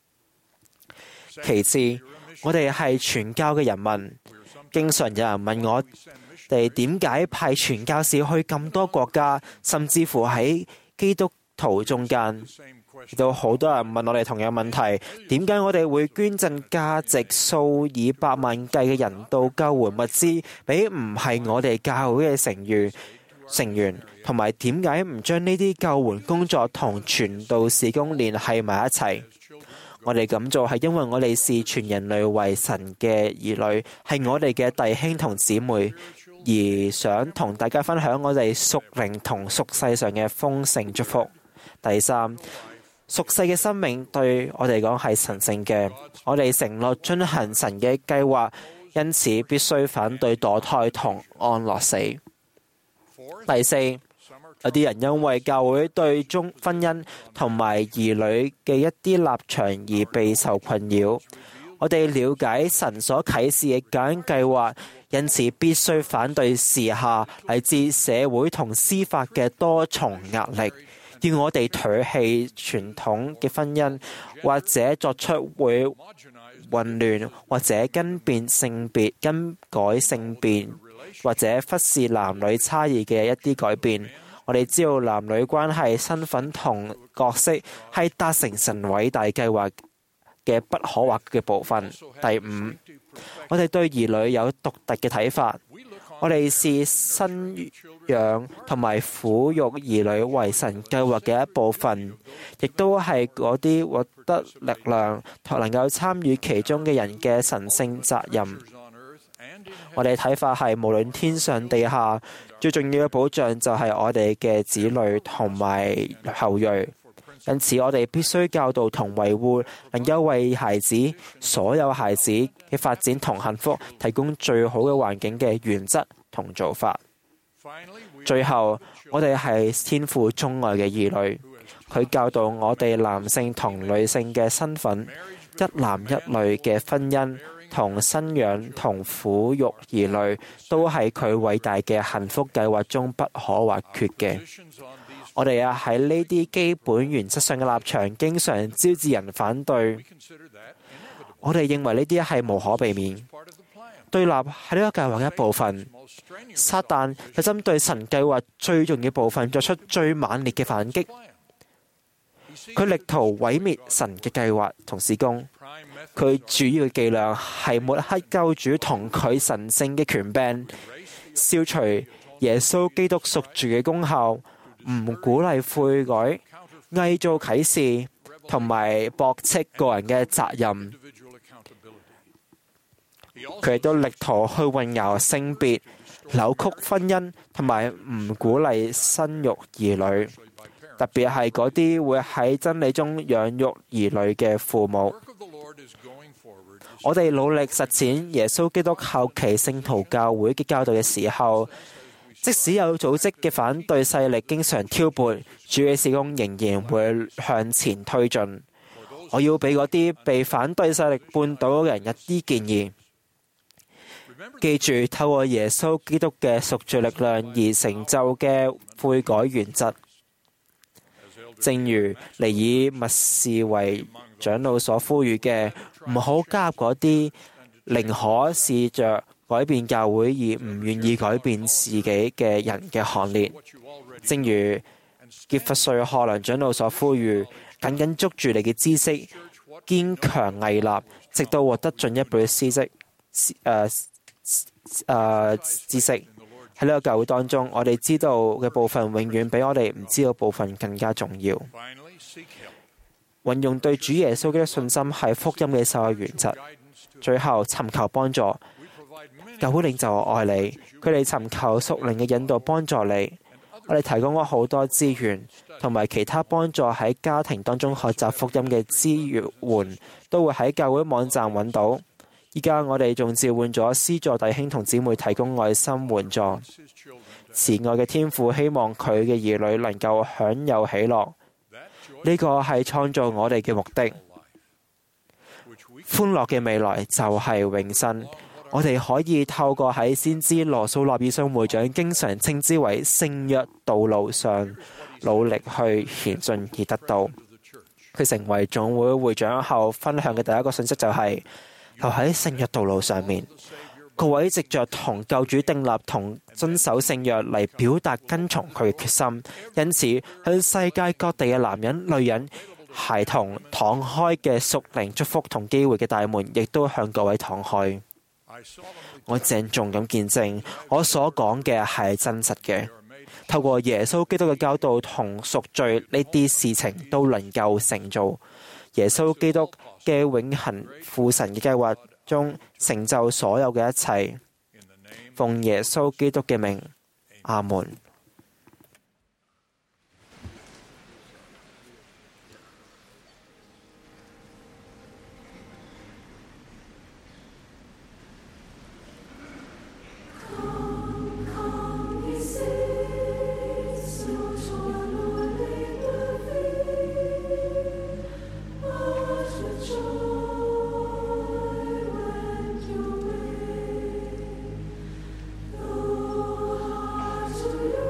其次，我哋係傳教嘅人民。經常有人問我哋點解派傳教士去咁多國家，甚至乎喺基督徒中間。亦都好多人問我哋同樣問題，點解我哋會捐贈價值數以百萬計嘅人道救援物資俾唔係我哋教會嘅成員，同埋點解唔將呢啲救援工作同傳道事工聯繫埋一齊？我哋咁做係因為我哋視全人類為神嘅兒女，係我哋嘅弟兄同姊妹，而想同大家分享我哋屬靈同屬世上嘅豐盛祝福。第三，屬世嘅生命對我哋講係神聖嘅，我哋承諾遵行神嘅計劃，因此必須反對墮胎同安樂死。第四，有啲人因為教會對婚姻同埋兒女嘅一啲立場而備受困擾。我哋了解神所啟示嘅救恩計劃，因此必須反對時下嚟自社會同司法嘅多重壓力。要我哋唾棄傳統嘅婚姻，或者作出會混亂或者更改性別，或者忽視男女差異嘅一啲改變。我哋知道男女關係、身份同角色係達成神偉大計劃嘅不可或嘅部分。第五，我哋對兒女有獨特嘅睇法。 我哋視生養同埋撫育兒女為神計劃嘅一部分，亦都係嗰啲獲得力量同能夠參與其中嘅人嘅神聖責任。我哋睇法係，無論天上地下，最重要嘅保障就係我哋嘅子女同埋後裔。因此，我哋必須教導同維護能夠為所有孩子嘅發展同幸福提供最好嘅環境嘅原則同做法。最後，我哋係天父鍾愛嘅兒女，佢教導我哋男性同女性嘅身份，一男一女嘅婚姻同生養同撫育兒女，都係佢偉大嘅幸福計劃中不可或缺嘅。我哋喺呢啲基本原則上嘅立場，經常招致人反對。我哋認為呢啲係無可避免。對立係呢個計劃嘅一部分。撒旦就針對神計劃最重要部分作出最猛烈嘅反擊。佢力圖毀滅神嘅計劃同事工。佢主要嘅伎倆係抹黑救主同佢神聖嘅權柄，消除耶穌基督贖罪嘅功效，唔鼓勵悔改、偽造啟示同埋駁斥個人嘅責任。佢亦都力圖去混淆性別、扭曲婚姻同埋唔鼓勵生育兒女，特別係嗰啲會喺真理中養育兒女嘅父母。我哋努力實踐耶穌基督後期聖徒教會嘅教導嘅時候，即使有組織嘅反對勢力經常挑撥，主嘅事工仍然會向前推進。我要俾嗰啲被反對勢力絆倒嘅人一啲建議。記住，透過耶穌基督嘅贖罪力量而成就嘅悔改原則，正如尼爾默士維長老所呼籲嘅，唔好加入嗰啲寧可試着改變教會而唔願意改變自己嘅人嘅行列。正如傑弗瑞·賀良長老所呼籲，緊緊捉住你嘅知識，堅強毅立，直到獲得進一步嘅知識。喺呢個教會當中，我哋知道嘅部分永遠比我哋唔知道部分更加重要。運用對主耶穌基督信心係福音嘅首要原則。最後，尋求幫助。教會領袖愛你，佢哋尋求屬靈嘅引導幫助你。我哋提供咗好多資源，同埋其他幫助喺家庭當中學習福音嘅資源，都會喺教會網站揾到。依家我哋仲召喚咗師助弟兄同姊妹提供愛心援助。慈愛嘅天父希望佢嘅兒女能夠享有喜樂，呢個係創造我哋嘅目的。歡樂嘅未來就係永生。我哋可以透過喺先知羅素納爾遜會長經常稱之為聖約道路上努力去前進而得到。佢成為總會會長後分享嘅第一個信息就係留喺聖約道路上面。各位藉着同救主訂立同遵守聖約嚟表達跟從佢嘅決心，因此向世界各地嘅男人、女人、孩童敞開嘅屬靈祝福同機會嘅大門，亦都向各位敞開。我鄭重咁見證，我所講嘅係真實嘅。透過耶穌基督嘅教導同贖罪，呢啲事情都能夠成就。耶穌基督嘅永恆父神嘅計劃中成就所有嘅一切。奉耶穌基督嘅名，阿門。 To you.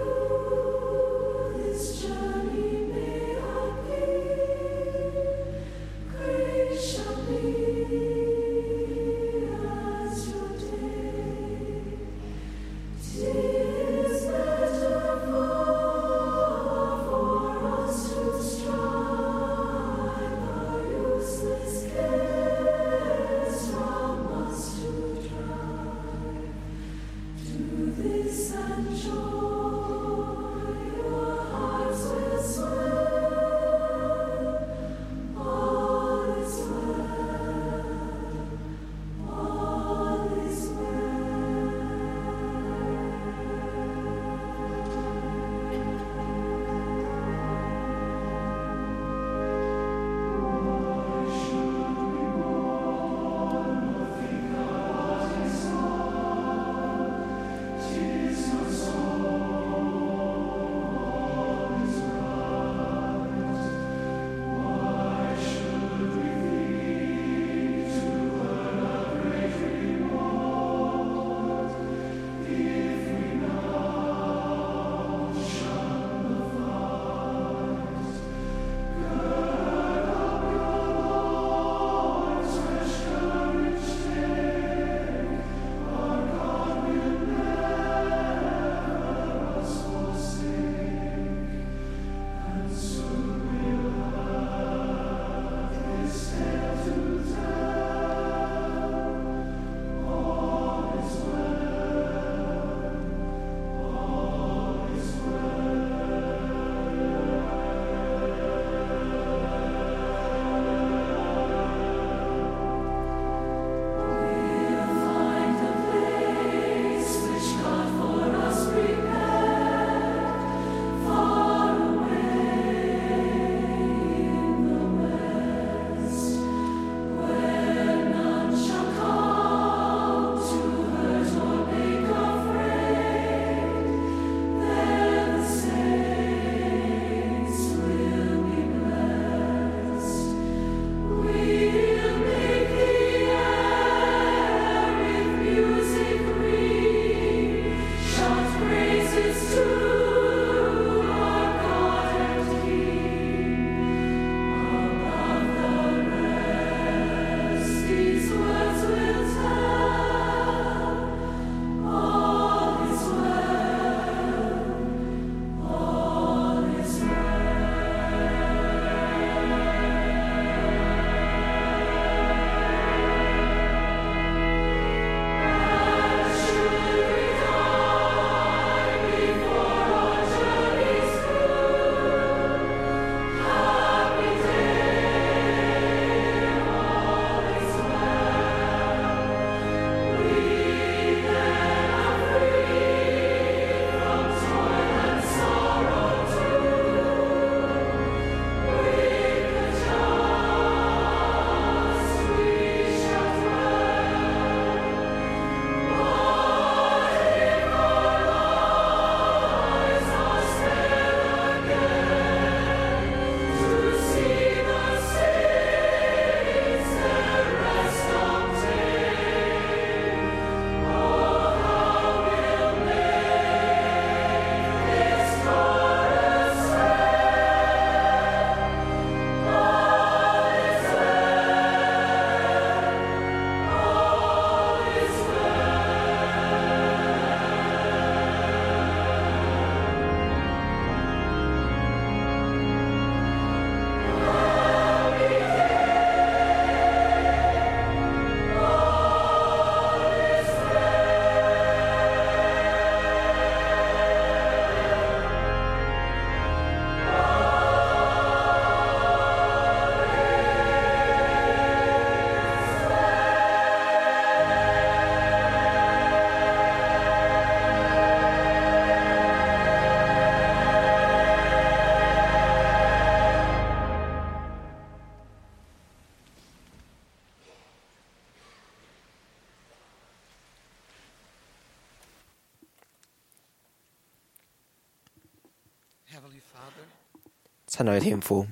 親愛嘅天父，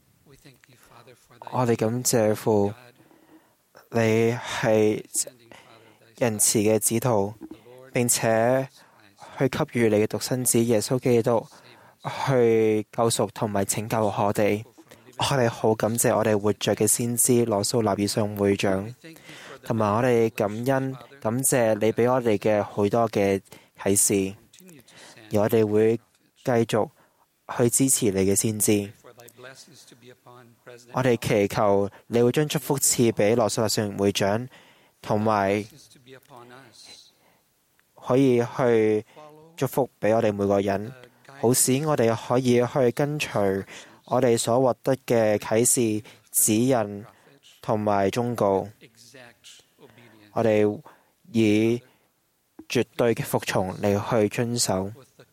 我哋感謝父，你係仁慈嘅指導，並且去給予你嘅獨生子耶穌基督去救贖同埋拯救我哋。我哋好感謝我哋活着嘅先知羅蘇納爾上會長，同埋我哋感謝你俾我哋嘅好多嘅啟示，而我哋會繼續去支持你嘅先知。我哋祈求你會將祝福賜俾羅蘇納上會長，同埋可以去祝福俾我哋每個人，好使我哋可以去跟隨我哋所獲得嘅啟示、指引同埋忠告。我哋以絕對嘅服從嚟去遵守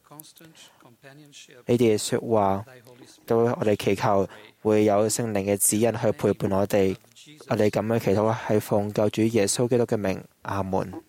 你哋嘅說話，都我哋祈求會有聖靈嘅指引去陪伴我哋。我哋咁樣祈禱係奉救主耶穌基督嘅名，阿門。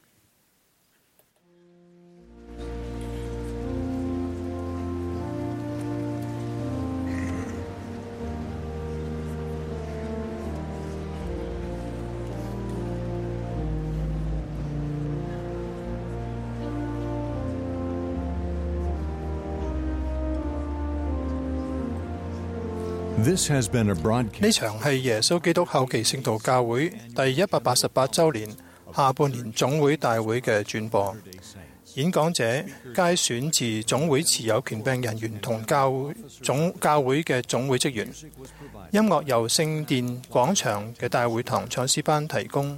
This has been a 呢 broadcast. 場係耶穌基督後期聖道教會第188週年下半年總會大會嘅轉播。演講者皆選自總會持有權柄人員同教會嘅總會職員。音樂由聖殿廣場嘅大會堂唱詩班提供。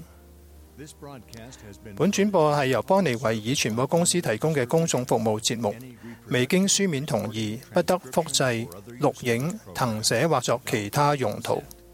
本轉播係由邦尼維爾傳播公司提供嘅公眾服務節目，未經書面同意，不得複製、錄影、謄寫或作其他用途。